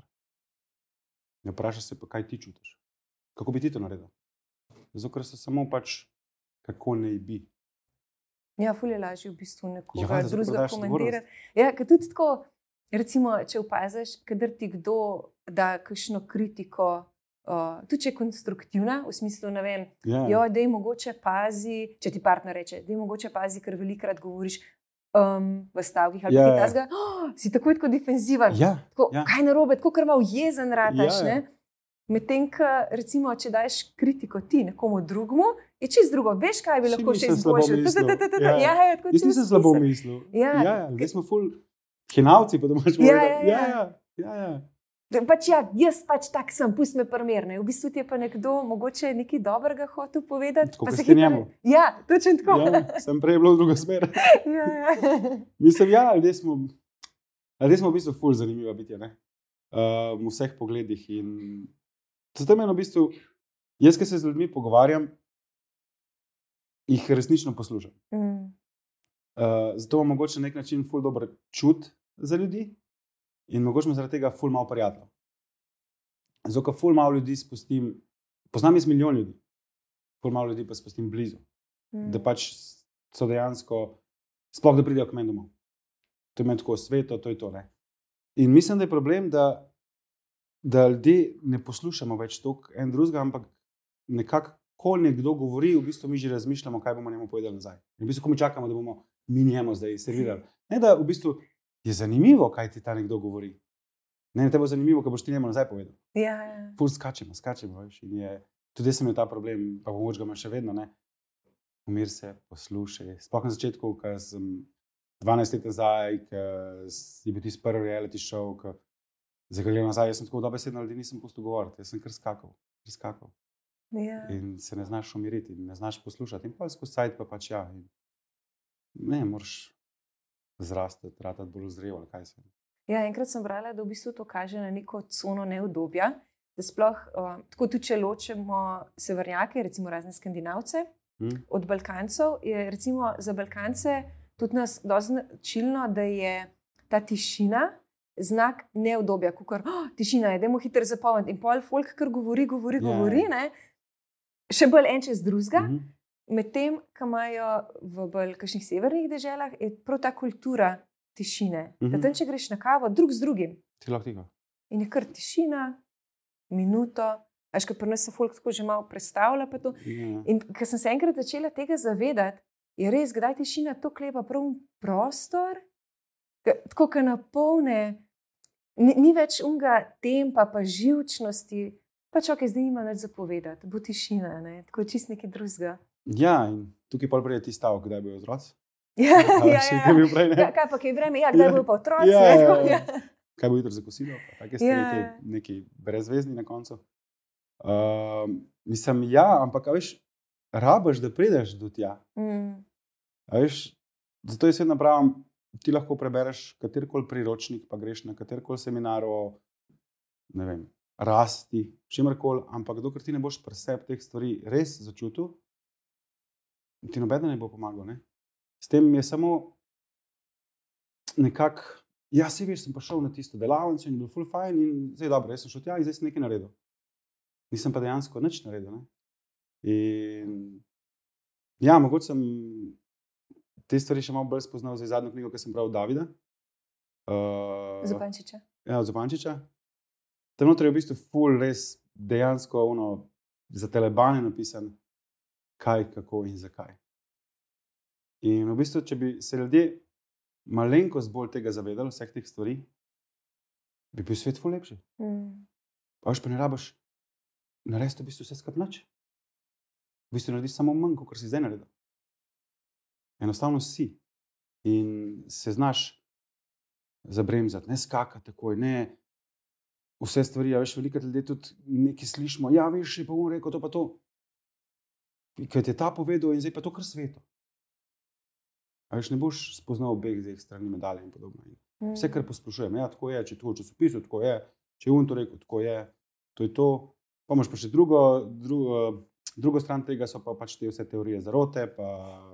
Ne vprašaš se pa, kaj ti čutiš. Kako bi ti to naredil? Zato, ker se samo pač, kako naj bi. Ja, ful je lažje v bistvu Ja, nekoga valjda, zato drugega prodajaš komentirati. Ja, ker tudi tako, recimo, če opaziš, kadar ti kdo da kakšno kritiko, uh, tudi če je konstruktivna, v smislu, ne vem, Ja, jo, dej mogoče pazi, če ti partner reče, dej mogoče pazi, ker velikrat govoriš um, v stavkih ali Ja, kaj ja. takega, oh, si takoj tako defenziven. ja, Tako, ja. kaj narobe, tako kar malo jezen rataš. Ja, ja. Ne? Medtem, ko recimo, če daš kritiko ti nekomu drugemu, je čist drugo. Veš, kaj bi Saj lahko še nisem slabo izboljšal. mislil. Ta, ta, ta, ta, ta. Ja. Ja, ja, tako Jaz čez nisem slabo misel. mislil. Ja, ja, ja, zdaj smo ful hinavci, pa domač Ja, povedano. ja, ja, ja. ja, ja, ja. Da Pač ja, jaz pač tak sem, pust me primerne. V bistvu ti je pa nekdo mogoče nekaj dobrega hotel povedati. Tako pa kot se ste hitro- njemu. Ja, točno tako. Ja, sem prej bilo v drugo smer. ja, ja. Mislim, ja, ljudje smo, ljudje smo v bistvu ful zanimiva bitja, ne? Uh, v vseh pogledih. In zato meni v bistvu, jaz, ki se z ljudmi pogovarjam, jih resnično poslušam. Mm. Uh, zato imam mogoče na nek način ful dober čut za ljudi in mogoče me zaradi tega ful malo prijateljev. Zato, ker ful malo ljudi spustim, poznam jaz milijon ljudi, ful malo ljudi pa spustim blizu. Mm. Da pač so dejansko, sploh da pridejo k meni domov. To je meni tako sveto, to je to. Ne? In mislim, da je problem, da, da ljudje ne poslušamo več toliko en drugega, ampak nekako, ko nekdo govori, v bistvu mi že razmišljamo, kaj bomo njemu povedali nazaj. In v bistvu, ko mi čakamo, da bomo mi njemu zdaj servirali. Ne, da v bistvu je zanimivo, kaj ti ta nekdo govori. Ne, te bo zanimivo, kaj boš ti njemu nazaj povedal. Ja, ja. Ful skačemo, skačemo. Veš, in je, tudi jaz sem imel ta problem, pa pomoč ga imam še vedno. Ne. Umir se, poslušaj. Sploh na začetku, ko sem dvanajst let nazaj, ko je bil tisti prvi reality show, ko zagledam nazaj, jaz sem tako dobesedno ljudi nisem pustil govoriti, jaz sem kar skakal, kar skakal. Ja. In se ne znaš umiriti, in ne znaš poslušati. In pa skozi sajt pa pač ja. In ne, moraš zrastati, ratati bolj zrel ali kaj se. Ja, enkrat sem brala, da v bistvu to kaže na neko cono neudobja. Da sploh, uh, tako tudi če ločimo severnjake, recimo razne Skandinavce, Hm? od Balkancev, je recimo za Balkance tudi nas dosti značilno, da je ta tišina znak neudobja, kot oh, tišina je, dajmo hitro zapomniti. In pol folk, kar govori, govori, Ja. govori, ne? Še bolj en čez drugega. Mhm. Medtem, ko imajo v bolj kakšnih severnih deželah, je prav ta kultura tišine. Mhm. Da tam, če greš na kavo, drug z drugim. Ti lahko tiho. In je kar tišina, minuto. Až ko pri nas se folk tako že malo predstavlja. Pa to. Ja. In ko sem se enkrat začela tega zavedati, je res, kdaj tišina to klepa prav prostor, ke- tako kot napolne, ni, ni več unga tempa, pa živčnosti. Pač ok, zdaj nima več zapovedati, bo tišina, ne? Tako čist nekaj drugega. Ja, in tukaj pol pride ti stavek, kdaj bojo otroci. Ja, Ali ja, še ja. kaj bil prej, ne? Ja, kaj pa kaj vreme, ja, kdaj Ja. bojo pa otroci? Ja, ne? ja, Tako, ja. ja. Kaj bo jutro za kosilo? pa Take stvari, Ja. ja. Neki brezvezni na koncu. Uh, mislim, ja, ampak a veš, rabaš, da prideš do tja. Mm, A veš, zato jaz vedno pravim, ti lahko prebereš katerikoli priročnik, pa greš na katerikoli seminar o, ne vem, rasti, čemerkoli, ampak dokler ti ne boš pri sebi teh stvari res začutil, ti nobeden ne bo pomagal. Ne? S tem je samo nekako, ja, si veš, sem pa šel na tisto delavnico in je bil ful fajn in zdaj dobro, jaz sem šel tja in zdaj sem nekaj naredil. Nisem pa dejansko nič naredil. Ne? In ja, mogoče sem te stvari še malo bolj spoznal za zadnjo knjigo, ki sem bral od Davida. Uh, Zupančiča. Ja, od Zupančiča. Tam noter je v bistvu ful res dejansko ono, za telebane napisan. kaj, kako in zakaj. In v bistvu, če bi se ljudje malenkost bolj tega zavedali, vseh teh stvari, bi bil svet ful lepši. Mm. Pa veš, pa ne rabiš narediti v bistvu vse skupaj nič. V bistvu narediš samo manj, kot si zdaj naredil. Enostavno si. In se znaš zabremzati, ne skakati takoj, ne vse stvari. Ja, veš, veliko ljudi tudi nekaj slišimo, ja, veš, je pa on rekel to pa to. Ker ti je ta povedal in zdaj pa to kar sveto. A veš, ne boš spoznal obeh dveh strani medalje in podobno. In vse, kar posplošujem, ja, tako je, če to v časopisu, tako je, če je on to rekel, tako je, to je to. Pa imaš pa še drugo, drugo, drugo stran tega, so pa pač te vse teorije zarote, pa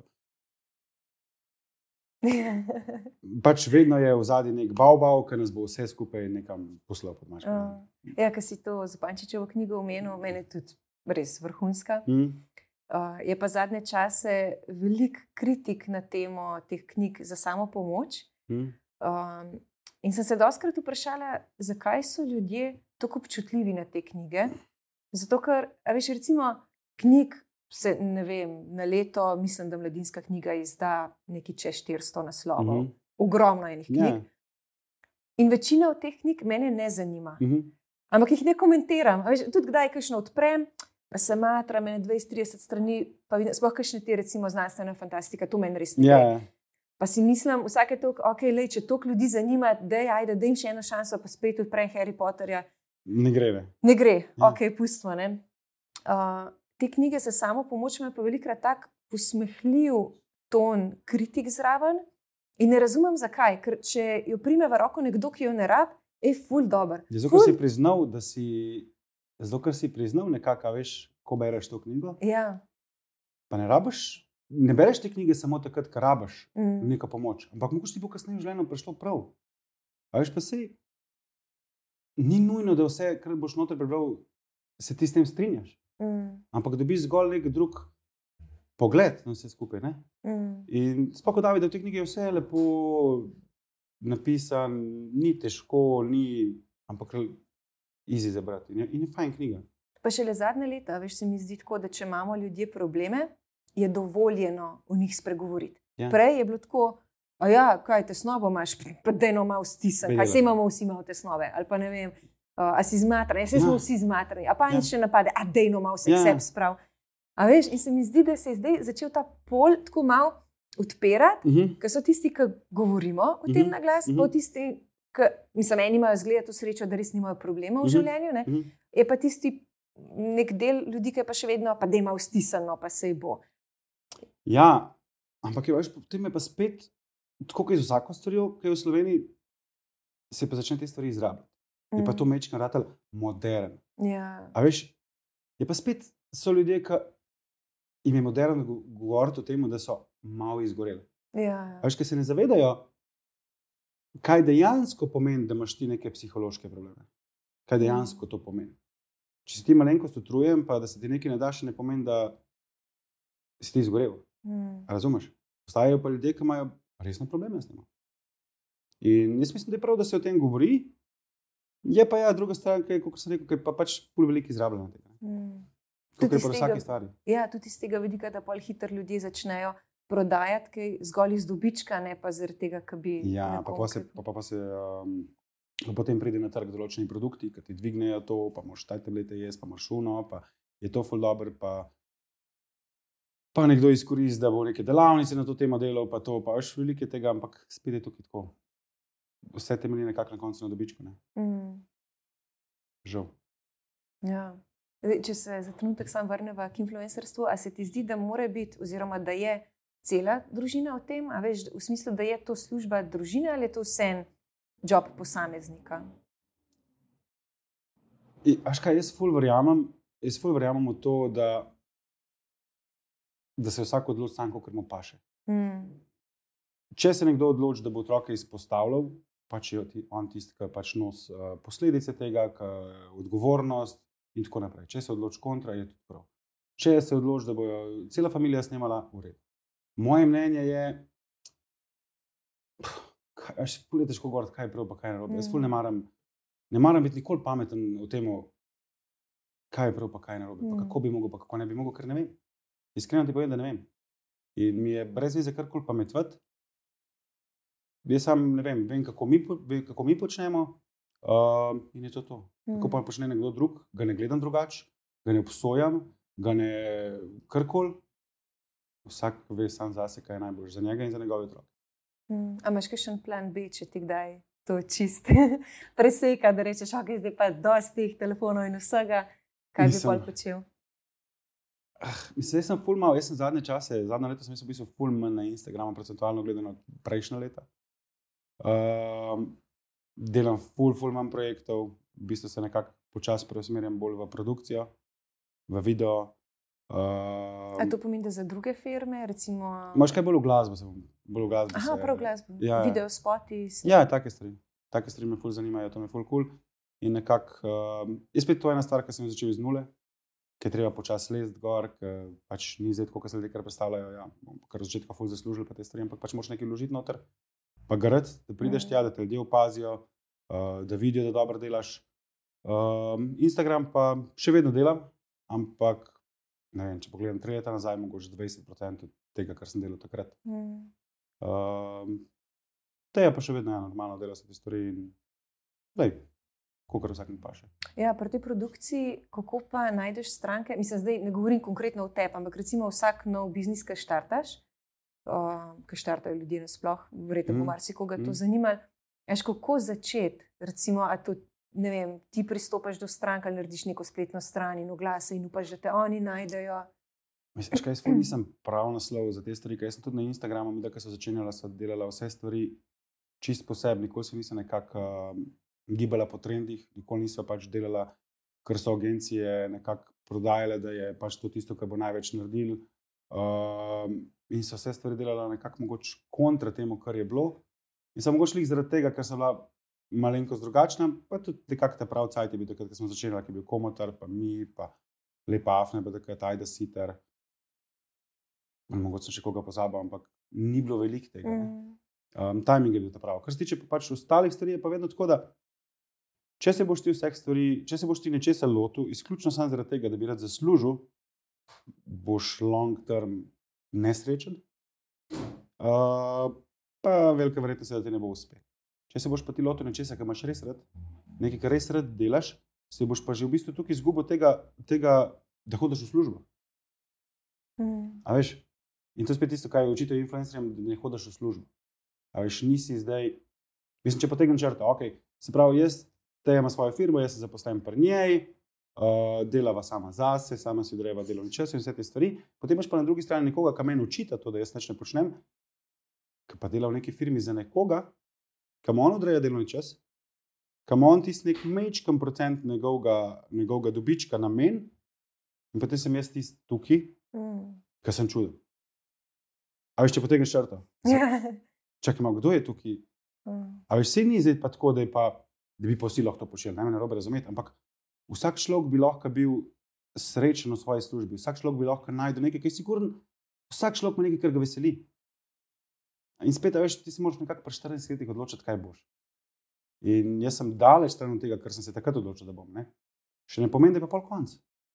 pač vedno je v zadnji nek bav-bav, ker nas bo vse skupaj nekam poslal pod maško. Uh, ja, ker si to Zupančičevo knjigo omenil, meni je tudi res vrhunska. Mm. Uh, je pa zadnje čase veliko kritik na temo teh knjig za samo pomoč. Mm. Um, in sem se dostikrat vprašala, zakaj so ljudje tako občutljivi na te knjige. Zato, ker, a veš, recimo, knjig se, ne vem, na leto, mislim, da Mladinska knjiga izda nekaj čez štiristo naslovov. Mhm. Ogromno enih knjig. Ja. In večina od teh knjig mene ne zanima. Mhm. Ampak jih ne komentiram. A veš, tudi kdaj kakšno odprem, pa se matram, mene dvajset trideset strani, pa vidim, sploh kakšne te, recimo, znanstvena fantastika, to meni res ne gre. Ja. Pa si mislim, vsake toliko, ok, lej, če toliko ljudi zanima, dej, ajde, dej jim še eno šanso, pa spet odprem Harry Potterja. Ne gre. Ne, ne gre, ja. ok, pustimo. Ne? Uh, te knjige za samo pomoč me pa velikrat tak posmehljiv ton kritik zraven in ne razumem zakaj, ker če jo prime v roko nekdo, ki jo ne rab, je ful dober. Zato, ker si priznal, da si, zato, ker si priznal nekako, veš, ko bereš to knjigo, Ja. pa ne rabiš, ne bereš te knjige samo takrat, ker rabiš Mm. neko pomoč, ampak mogoče ti bo kasneje v življenju prišlo prav. A veš, pa sej, ni nujno, da vse, kar boš noter prebral, se ti s tem strinjaš. Mm. Ampak dobiš zgolj nek drug pogled na vse skupaj. Ne? Mm. In spoko David, da v tej knjigi je vse lepo napisan, ni težko, ni, ampak easy za brati. In je, in je fajn knjiga. Pa šele zadnje leta, veš, se mi zdi tako, da če imamo ljudje probleme, je dovoljeno o njih spregovoriti. Ja. Prej je bilo tako, a ja, kaj tesnobo imaš, pa dejno malo stisnjen, kaj se imamo vsi malo tesnove, ali pa ne vem, uh, a si zmatran, jaz smo Ja. vsi zmatrani, a pa Ja. nič ne napade, a dejno malo se Ja. k sebi sprav. A veš, in se mi zdi, da se je zdaj začel ta pol tako malo odpirati, Mhm. ker so tisti, ki govorimo o tem Mhm. na glas, Mhm. pa tisti, ki, mislim, eni imajo zgleda to srečo, da res nimajo problema v Mhm. življenju, ne? Mhm. Je pa tisti nek del ljudi, ki je pa še vedno, pa da ima vstisano, pa se bo. Ja, ampak je, veš, potem je pa spet, tako kot je z vsako stvarjo, ki je v Sloveniji, se pa začne te stvari izrabljati. Je pa to mečkano ratal modern. Ja. A veš, je pa spet so ljudje, ki jim je moderno go- govoriti o tem, da so malo izgoreli. Ja. A veš, ki se ne zavedajo, kaj dejansko pomeni, da imaš ti neke psihološke probleme. Kaj dejansko to pomeni. Če si ti malenkost utrujen, pa da se ti nekaj ne da, še ne pomeni, da si ti izgorel. Mm. A razumeš? Obstajajo pa ljudje, ki imajo resne probleme s tem. In jaz mislim, da je prav, da se o tem govori. Je pa ja, druga stran, ki je, kot sem rekel, ki je pa pač pol veliko izrabljena tega. Mm. Kot Tudi je iz pa v tega- vsaki stvari. Ja, tudi iz tega vidika, da pol hitro ljudje začnejo prodajati kaj zgolj iz dobička, ne pa zaradi tega, ker bi. Ja, pa, nekomu pa, se, kaj- pa, pa, pa se um, pa potem pride na trg določeni produkti, ki ti dvignejo to, pa moraš taj tablete jesti, pa moraš šuno, pa je to ful dobro, pa, pa nekdo izkoristi, da bo neke delavnice na to temo delal, pa to, pa veš veliko je tega, ampak spet je tukaj tako. Vse temelji nekako na koncu na dobičku, ne? Mm. Žal. Ja. Zdaj, če se za trenutek sam vrneva k influencerstvu, a se ti zdi, da mora biti, oziroma da je cela družina v tem, a veš, v smislu, da je to služba družine ali je to vsem job posameznika? In, a veš kaj, jaz ful verjamem, jaz ful verjamem v to, da, da se vsak odloči sam, kakor mu paše. Mm. Če se nekdo odloči, da bo otroke izpostavljal, pač je ti- on tisti, ki pač nosi uh, posledice tega, ki odgovornost in tako naprej. Če se odloči kontra, je tudi prav. Če se odloči, da bo cela familija snemala, v redu. Moje mnenje je, kaj, až ful je težko govoriti, kaj je prav, pa kaj je narobe. Jaz ful ne maram, ne maram biti nikoli pameten o tem, kaj je prav, pa kaj je narobe, pa Mm. kako bi mogel, pa kako ne bi mogel, ker ne vem. Iskreno ti povem, da ne vem. In mi je brez veze karkoli pametvati. Jaz sam ne vem, vem, kako mi, vem, kako mi počnemo uh, in je to to. Kako pa počne nekdo drug, ga ne gledam drugače, ga ne obsojam, ga ne karkoli. Vsak ve sam zase, kaj je najboljše za njega in za njegove otroke. Hmm. A imaš kakšen plan B, če ti kdaj to čist preseka, da rečeš, ok, zdaj pa dosti teh telefonov in vsega, kaj bi pol počel? Ah, mislim, jaz sem ful mal, jaz sem zadnje čase, zadnje leto sem v bistvu ful manj na Instagramu, procentualno gledano prejšnja leta. Uh, delam ful, ful manj projektov, v bistvu se nekako počasi preusmerjam bolj v produkcijo, v video. Uh, A to pomeni, da za druge firme, recimo... Imaš kaj bolj v glasbo, se bom, bolj v glasbo. Aha, se, prav glasbo. Ja, video spoti. Ja, take stvari. Take stvari me ful zanimajo, to me ful cool. In nekako, uh, je spet to ena stvar, ki sem jo začel iz nule, ki je treba počasi lezti gor, ker pač ni zdaj tako, kot se ljudje kar predstavljajo, ja, kar od začetka ful zaslužili pa te stvari, ampak pač moraš nekaj vložiti noter, pa garati, da prideš tja, da te ljudje opazijo, uh, da vidijo, da dobro delaš. Uh, Instagram pa še vedno delam, ampak ne vem, če pogledam tri leta nazaj, mogoče dvajset procentov tega, kar sem delal takrat. Mm. Uh, te je pa še vedno ja, normalno delo se te stvari in lej, kakor vsak mi paše. Ja, pri tej produkciji, kako pa najdeš stranke, mislim, zdaj ne govorim konkretno o tebi, ampak recimo vsak nov biznis, ki štartaš, uh, ki štartajo ljudje nasploh, verjetno bo mm. marsikoga mm. to zanimalo, veš, kako začeti, recimo, a to ne vem, ti pristopaš do strank ali narediš neko spletno stran in oglase in upaš, da te oni najdejo. Mislim, kaj jaz nisem prav naslov za te stvari, kaj jaz sem tudi na Instagramu, mi da, ko so začenjala, so delala vse stvari čist posebno, nikoli se nisem nekako uh, gibala po trendih, nikoli nisem pač delala, ker so agencije nekako prodajale, da je pač to tisto, kar bo največ naredil uh, in so vse stvari delala nekako mogoče kontra temu, kar je bilo in sem mogoče lik zaradi tega, ker sem bila malenkost drugačna, pa tudi nekako ta prav cajt je bil takrat, ko smo začeli, ki je bil Komotar, pa mi, pa Lepa Afna, pa takrat Ajda Siter. Mogoče sem še koga pozabil, ampak ni bilo veliko tega. Mm. Um, timing je bil ta prav. Kar se tiče pa pač ostalih stvari, je pa vedno tako, da če se boš ti vseh stvari, če se boš ti nečesa lotil, izključno samo zaradi tega, da bi rad zaslužil, boš long term nesrečen, uh, pa velika verjetnost je, da ti ne bo uspeh. Če se boš pa ti lotil nečesa, kar imaš res rad, nekaj, kar res rad delaš, se boš pa že v bistvu tukaj izgubil tega, tega, da hodiš v službo. Mm. A veš? In to je spet tisto, kaj učite influencerjem, da ne hodiš v službo. A veš, nisi zdaj... Mislim, če potegnem črto, ok, se pravi, jaz te imam svojo firmo, jaz se zaposlim pri njej, uh, delava sama zase, sama si odrejava delovni čas in vse te stvari, potem imaš pa na drugi strani nekoga, ki meni učita to, da jaz nič ne počnem, ki pa dela v neki firmi za nekoga, kam on odreja delovni čas, kam on tisti nek mečken procent njegovega, njegovega dobička namen in potem sem jaz tisti tukaj, mm. ker sem čuden. A veš, če potegneš črto? Čakaj malo, kdo je tukaj? Mm. A veš, vse ni zdaj pa tako, da, je pa, da bi pa vsi lahko to počeli, ne me narobe razumeti, ampak vsak človek bi lahko bil srečen v svoji službi, vsak človek bi lahko najdel nekaj, kaj je sigurno, vsak človek ima nekaj, kar ga veseli. In spet, veš, ti si moraš nekako pri štiridesetih letih odločiti, kaj boš. In jaz sem daleč stran od tega, ker sem se takrat odločil, da bom. Ne? Še ne pomeni, da je pa pol konc.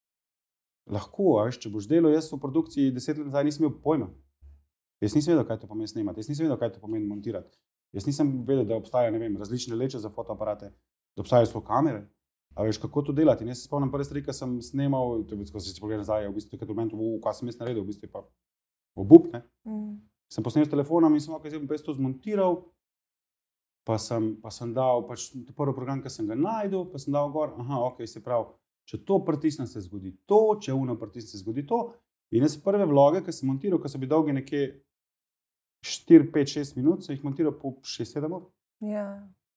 Lahko, veš, če boš delal, jaz v produkciji deset let nazaj nisem imel pojma. Jaz nisem vedel, kaj to pomeni snemati, jaz nisem vedel, kaj to pomeni montirati. Jaz nisem vedel, da obstajajo, ne vem, različne leče za fotoaparate, da obstajajo svoje kamere. A veš, kako to delati? In jaz se spomnim prve stvari, ki sem snemal, to je, ko si pogledal nazaj, v bistvu takrat v momentu, kaj sem jaz naredil, v bistvu je pa obup, ne? Mm. Sem posnel s telefonom in sem ok, zdaj bom pa jaz to zmontiral, pa sem, pa sem dal pač prvi program, ki sem ga najdel, pa sem dal gor, aha, ok, se pravi, če to pritisnem, se zgodi to, če uno pritisnem, se zgodi to. In jaz prve vloge, ki sem montiral, ki so bili dolgi nekje štiri, pet, šest minut, sem jih montiral po šest, sedem ur. Ja.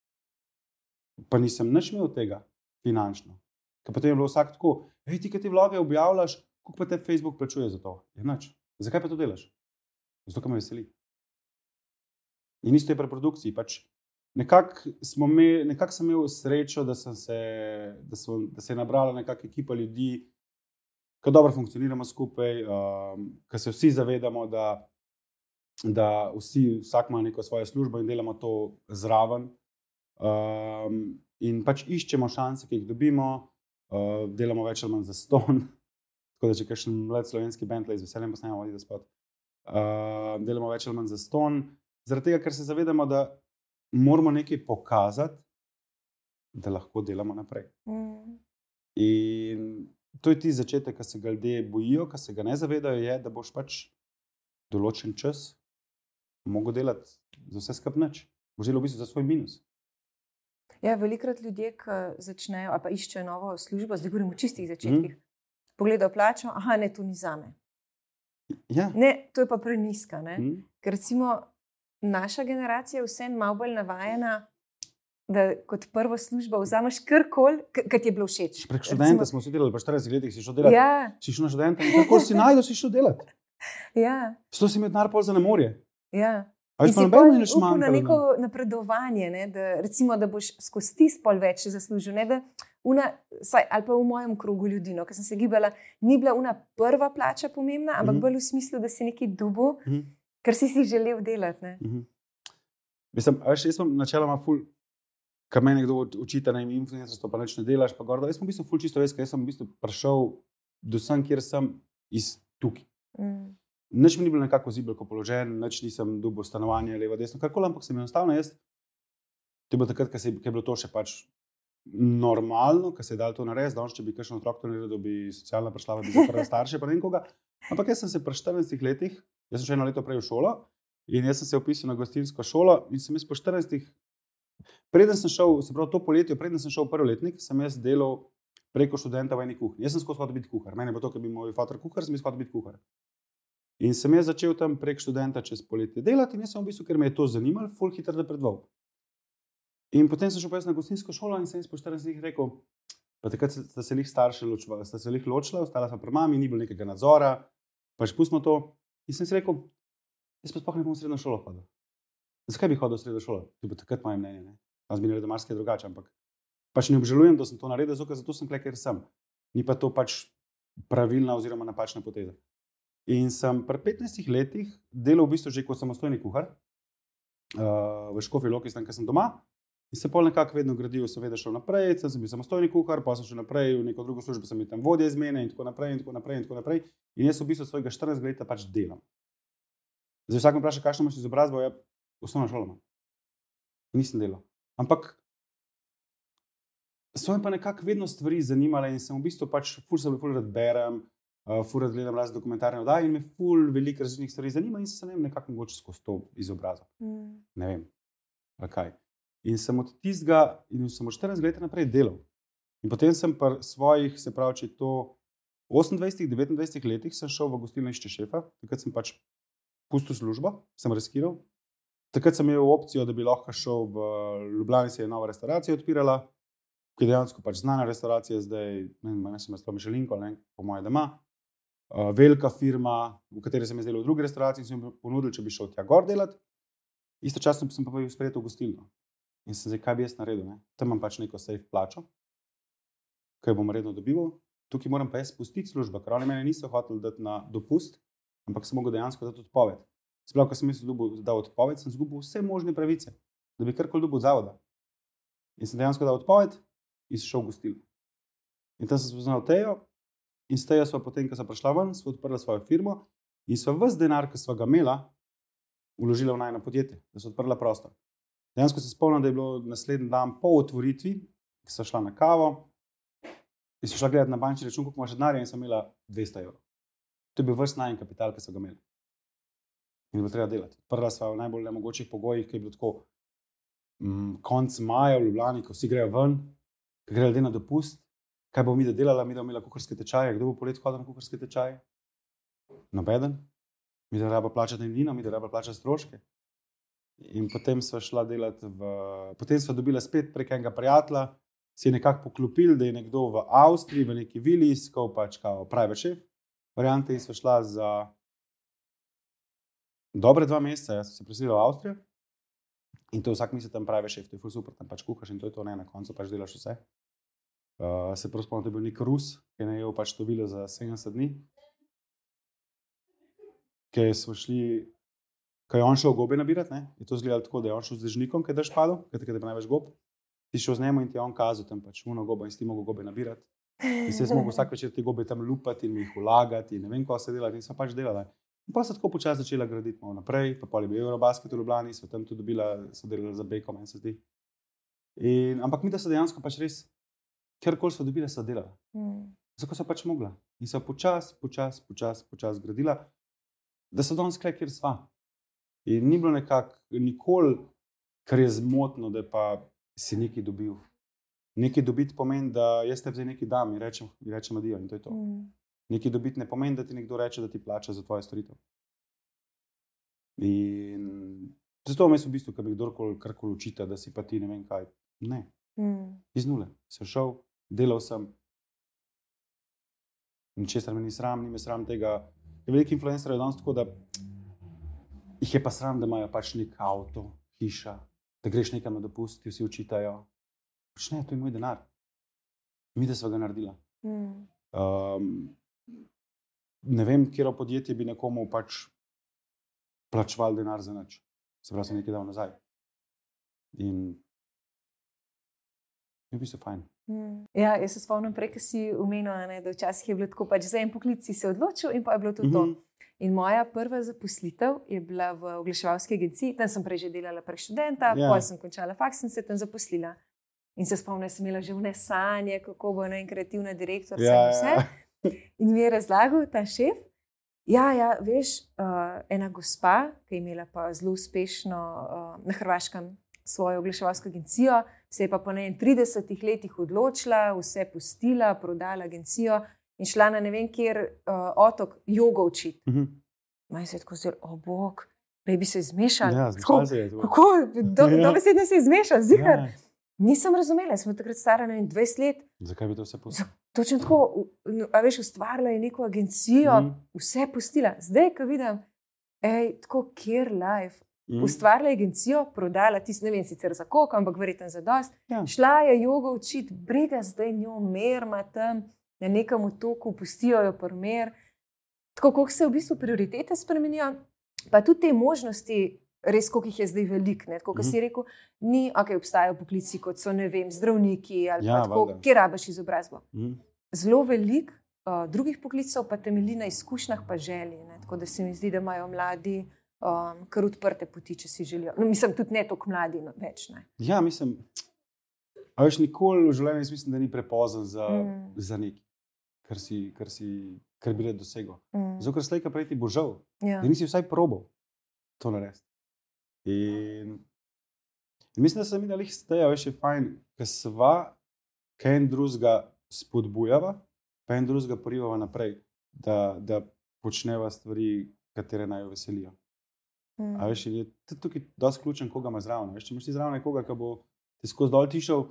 Pa nisem nič imel tega finančno. Ker potem je bilo vsak tako, hej, ti, ki te vloge objavljaš, koliko pa te Facebook plačuje za to? Je nič. Zakaj pa to delaš? Zato, kar me veseli. In isto je pri produkciji. Pač nekako nekak sem imel srečo, da, sem se, da, so, da se je nabrala nekakšna ekipa ljudi, ki dobro funkcioniramo skupaj, um, ki se vsi zavedamo, da, da vsi, vsak ima neko svojo službo in delamo to zraven. Um, in pač iščemo šanse, ki jih dobimo, uh, delamo več ali manj zastonj. Tako da, če kakšen mlad slovenski band, z veseljem posnemo Adidas spot. Uh, delamo več ali manj za ston. Zaradi tega, ker se zavedamo, da moramo nekaj pokazati, da lahko delamo naprej. Mm. In to je ti začetek, ki se ga ljudje bojijo, ki se ga ne zavedajo, je, da boš pač določen čas mogel delati za vse skupaj nič. Boš delal v bistvu za svoj minus. Ja, velikrat ljudje, ki začnejo ali pa iščejo novo službo, zdaj govorim v čistih začetkih, mm. pogledajo plačo, aha, ne, to ni zame. Ja. Ne, to je pa preniska. Mm. Ker recimo naša generacija je vseeno malo bolj navajena, da kot prvo službo vzameš karkoli, kar ti je bilo všeč. Prek študenta smo se delali, pa štirideset letih si šel delati. Ja. Si šel na študenta in kako si najdel, si šel delati. Ja. Sto si imel denar pol za na morje. Ja. In si pol upal na neko napredovanje, ne, da, recimo, da boš skozi tisti pol več zaslužil. Ne, da una, saj, ali pa v mojem krogu ljudi, no, ko sem se gibala, ni bila una prva plača pomembna, ampak mm-hmm. bolj v smislu, da si nekaj dobil, mm-hmm. ker si si želel delati. Ne. Mm-hmm. Mislim, veš, jaz sem načeloma ful, kar me nekdo učita na influencerstvo, pa nič ne delaš, pa gordo. Jaz sem v bistvu ful čisto res, ker jaz sem v bistvu prišel do sem, kjer sem iz tukaj. Mm. Nič mi ni bilo nekako zibelko položen, nič nisem dobil stanovanje, levo, desno, karkoli, ampak sem enostavno jaz. To je bilo takrat, ker je bilo to še pač normalno, ker se je dalo to narediti, danes, če bi kakšen otrok to naredil, bi socialna prišla, bi zaprla starše, pa ne vem koga. Ampak jaz sem se pri štirinajstih letih, jaz sem še eno leto prej v šolo in jaz sem se vpisal na gostinsko šolo in sem jaz po štirinajstih, preden sem šel, se pravi to poletje, preden sem šel v prvi letnik, sem jaz delal preko študenta v eni kuhinji. Jaz sem skozi hotel biti kuhar. Mene bo to, ker bi moj fotor kuhar, sem jaz hotel biti kuhar. In sem jaz začel tam prek študenta čez poletje delati in jaz sem v bistvu, ker me je to zanimalo, ful hitro napredoval. In potem sem šel pa jaz na gostinsko šolo in sem jaz po štirinajstih rekel, pa takrat sta se lih starše ločila, sta se lih ločila, ostala sva pri mami, ni bilo nekega nadzora, pač pustimo to. In sem si rekel, jaz pa sploh ne bom v srednjo šolo hodil. Zakaj bi hodil v srednjo šolo? To je bilo takrat moje mnenje, ne? Jaz bi naredil marsikaj drugače, ampak pač ne obžalujem, da sem to naredil, zato sem kle, ker sem. Ni pa to pač pravilna oziroma napačna poteza. In sem pri petnajstih letih delal v bistvu že kot samostojni kuhar uh, v Škofji Loki, tam, ker sem doma. In se pol nekako vedno gradil, seveda šel naprej, sem bil samostojni kuhar, pa sem šel naprej v neko drugo službo, sem bil tam vodja izmene in tako naprej in tako naprej in tako naprej. In jaz v bistvu svojega štirinajstega leta pač delam. Zdaj vsak me vpraša, kakšno imaš izobrazbo, ja, osnovna šola. Nisem delal. Ampak so me pa nekako vedno stvari zanimale in sem v bistvu pač ful se ful rad berem, uh, ful rad gledam razne dokumentarne oddaje in me ful veliko različnih stvari zanima in se ne vem, nekako mogoče skozi to izobrazbo. Mm. Ne vem, kaj. In sem od tistega, in sem od štirinajstih let naprej delal. In potem sem pa svojih, se pravi, če to osemindvajsetih, devetindvajsetih letih sem šel v gostilnišče šefa, takrat sem pač pustil službo, sem riskiral. Takrat sem imel opcijo, da bi lahko šel v Ljubljani, se je nova restauracija odpirala, ki je dejansko pač znana restauracija, zdaj, ne vem, ne sem jaz to Michelinko, ne, po moje doma, uh, velika firma, v kateri sem jaz delal v drugi restauraciji in sem jim ponudil, če bi šel tja gor delati. Istočasno sem pa bil sprejet v gostilno. In sem zdaj, kaj bi jaz naredil, ne? Tam imam pač neko safe plačo, kaj bom redno dobival. Tukaj moram pa jaz spustiti službo, ker oni mene niso hoteli dati na dopust, ampak sem mogel dejansko dati odpoved. Sprav, ko sem jaz dal odpoved, sem zgubil vse možne pravice, da bi karkoli dobil od zavoda. In sem dejansko dal odpoved in sem šel v gostilno. In tam sem spoznal Tejo in s Tejo sva potem, ko sva prišla ven, sva odprla svojo firmo in sva ves denar, ki sva ga imela, vložila v najno podjetje, da sva odprla prostor. Dejansko se spomnim, da je bilo naslednji dan po otvoritvi, ki sva šla na kavo in sva šla gledati na bančni račun, koliko ima še denarja in sva imela dvesto evrov. To je bil vrst najin kapital, ki sva ga imela. In je bilo treba delati. Prva sva v najbolj nemogočih pogojih, ki je bilo tako mm, konc maja v Ljubljani, ko vsi grejo ven, ko grejo ljudje na dopust. Kaj bo mi da delala? Mi da imela kuharske tečaje. Kdo bo polet hodil na kuharske tečaje? Nobeden. Mi da raba plačati najemnino, mi da raba plačati stroške. In potem sva šla delati v... Potem sva dobila spet prek enega prijatelja, si je nekako poklopil, da je nekdo v Avstriji, v neki vili iskal pač kao private chef variante in sva šla za dobre dva meseca, jaz sem se preselila v Avstrijo in to vsak misli tam private chef, to je ful super, tam pač kuhaš in to je to, ne, na koncu pač delaš vse. Uh, se prav spomnim, da je bil nek Rus, ki je najel pač to vilo za sedemdeset dni, ki smo šli, ko je on šel gobe nabirati, ne, je to izgledalo tako, da je on šel z dežnikom, ki je dež padel, ker je največ gob, ti šel z njemu in ti je on kazal tam pač uno gobo in si ti mogel gobe nabirati. In se jaz mogel vsak večer te gobe tam lupati in jih vlagati in ne vem, ko se delati in so pač delali. In pa so tako počasi začela graditi malo naprej, pa pol je bil Eurobasket v Ljubljani, so tam tudi dobila, so delali za Beko, meni se zdi. In, ampak mi da so dejansko pač res, kjerkoli so dobila, so delala. Mm. Zato so pač mogla. In so počasi, počasi, počasi, počasi gradila, da so danes kle, kjer sva. In ni bilo nekako nikoli, kar je zmotno, da pa si nekaj dobil. Nekaj dobiti pomeni, da jaz te vzaj nekaj dam in rečem, in rečem adijo in to je to. Mm. Nekaj dobiti ne pomeni, da ti nekdo reče, da ti plača za tvoje storitev. In zato me v bistvu, kad bi kdorkoli karkoli učita, da si pa ti ne vem kaj. Ne. Mm. Iz nule. Sem šel, delal sem. Ničesar me ni sram, ni me sram tega. Je veliko influencerjev danes tako, da jih je pa sram, da imajo pač nek avto, hiša, da greš nekam na dopust, ti vsi učitajo. Pač ne, to je moj denar. Mi, da sva ga naredila. Mm. Um, ne vem, kjero podjetje bi nekomu pač plačeval denar za nič. Se pravi, sem nekaj dal nazaj. In je v bistvu fajn. Mm. Ja, jaz se spomnim prej, ko si omenil, da včasih je bilo tako, pač za en poklic si se odločil in pa je bilo to to. Mm-hmm. In moja prva zaposlitev je bila v oglaševalski agenciji, tam sem prej že delala prek študenta, yeah. Potem sem končala faks in se tam zaposlila. In se spomnim, sem imela že vne sanje, kako bo ena kreativna direktorica yeah, in vse. Yeah. In mi je razlagal ta šef, ja, ja, veš, uh, ena gospa, ki je imela pa zelo uspešno uh, na Hrvaškem svojo oglaševalsko agencijo, se je pa po tridesetih letih odločila, vse pustila, prodala agencijo in šla na ne vem kjer uh, otok jogo učiti. Mm-hmm. Maj se je tako zdelo, o bog, prej bi se izmešali. Ja, zmešali se je. Kako? Do, ja. Dobesedno se je izmešal, zihar. Ja. Nisem razumela, smo takrat stara na dvajset let. Zakaj bi to vse pustila? Točno tako, a veš, ustvarila je neko agencijo, mm. vse pustila. Zdaj, ko vidim, ej, tako kjer life, mm. ustvarila je agencijo, prodala, tisti, ne vem sicer za koliko, ampak verjetno za dost, ja. Šla je jogo učiti, briga zdaj njo merma tam, na nekem otoku, pustijo jo primer. Tako, koliko se v bistvu prioritete spremenijo, pa tudi te možnosti, res, koliko jih je zdaj velik, ne, tako, mm. si rekel, ni, ok, obstajajo poklici, kot so, ne vem, zdravniki, ali ja, pa tako, kje rabaš izobrazbo. Mm. Zelo velik uh, drugih poklicov pa temelji na izkušnjah pa želji, ne, tako da se mi zdi, da imajo mladi um, kar odprte poti, če si želijo. No, mislim, tudi ne toliko mladi, no, več, ne. Ja, mislim, a veš, nikoli v življenju jaz mislim, da ni prepozen za, mm. za nekaj, kar si, kar si, kar bi rad dosegel. Mm. Zato, ker slejka prej ti bo žal, ja. Da nisi vsaj probal to narediti. In, in mislim, da se mi da lih steja, veš, je fajn, ker sva kaj en drugega spodbujava, pa en drugega porivava naprej, da, da počneva stvari, katere naj jo veselijo. Mm. A veš, je tukaj dosti ključen, koga ima zraven. Veš, če imaš ti zraven nekoga, ki bo ti skozi dol tišel,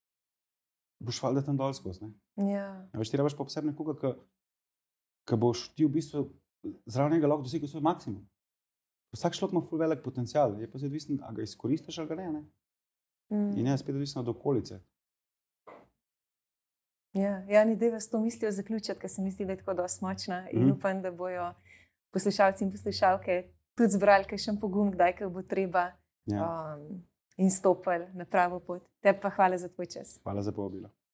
boš valjda tam dol skozi, ne? Ja. A veš, ti rabaš pa posebno nekoga, ki, ki boš ti v bistvu zraven njega lahko dosegel svoj maksimum. Vsak človek ima ful velik potencial, je pa zdaj odvisno, a ga izkoristiš ali ga ne, ne? Mm. In je spet odvisno od okolice. Ja, ja, ni dej vas to mislijo zaključiti, ker se mi zdi, da je tako dosti močna in mm. upam, da bojo poslušalci in poslušalke tudi zbrali kakšen pogum, kdaj, ko bo treba ja. um, in stopili na pravo pot. Te pa hvala za tvoj čas. Hvala za povabilo.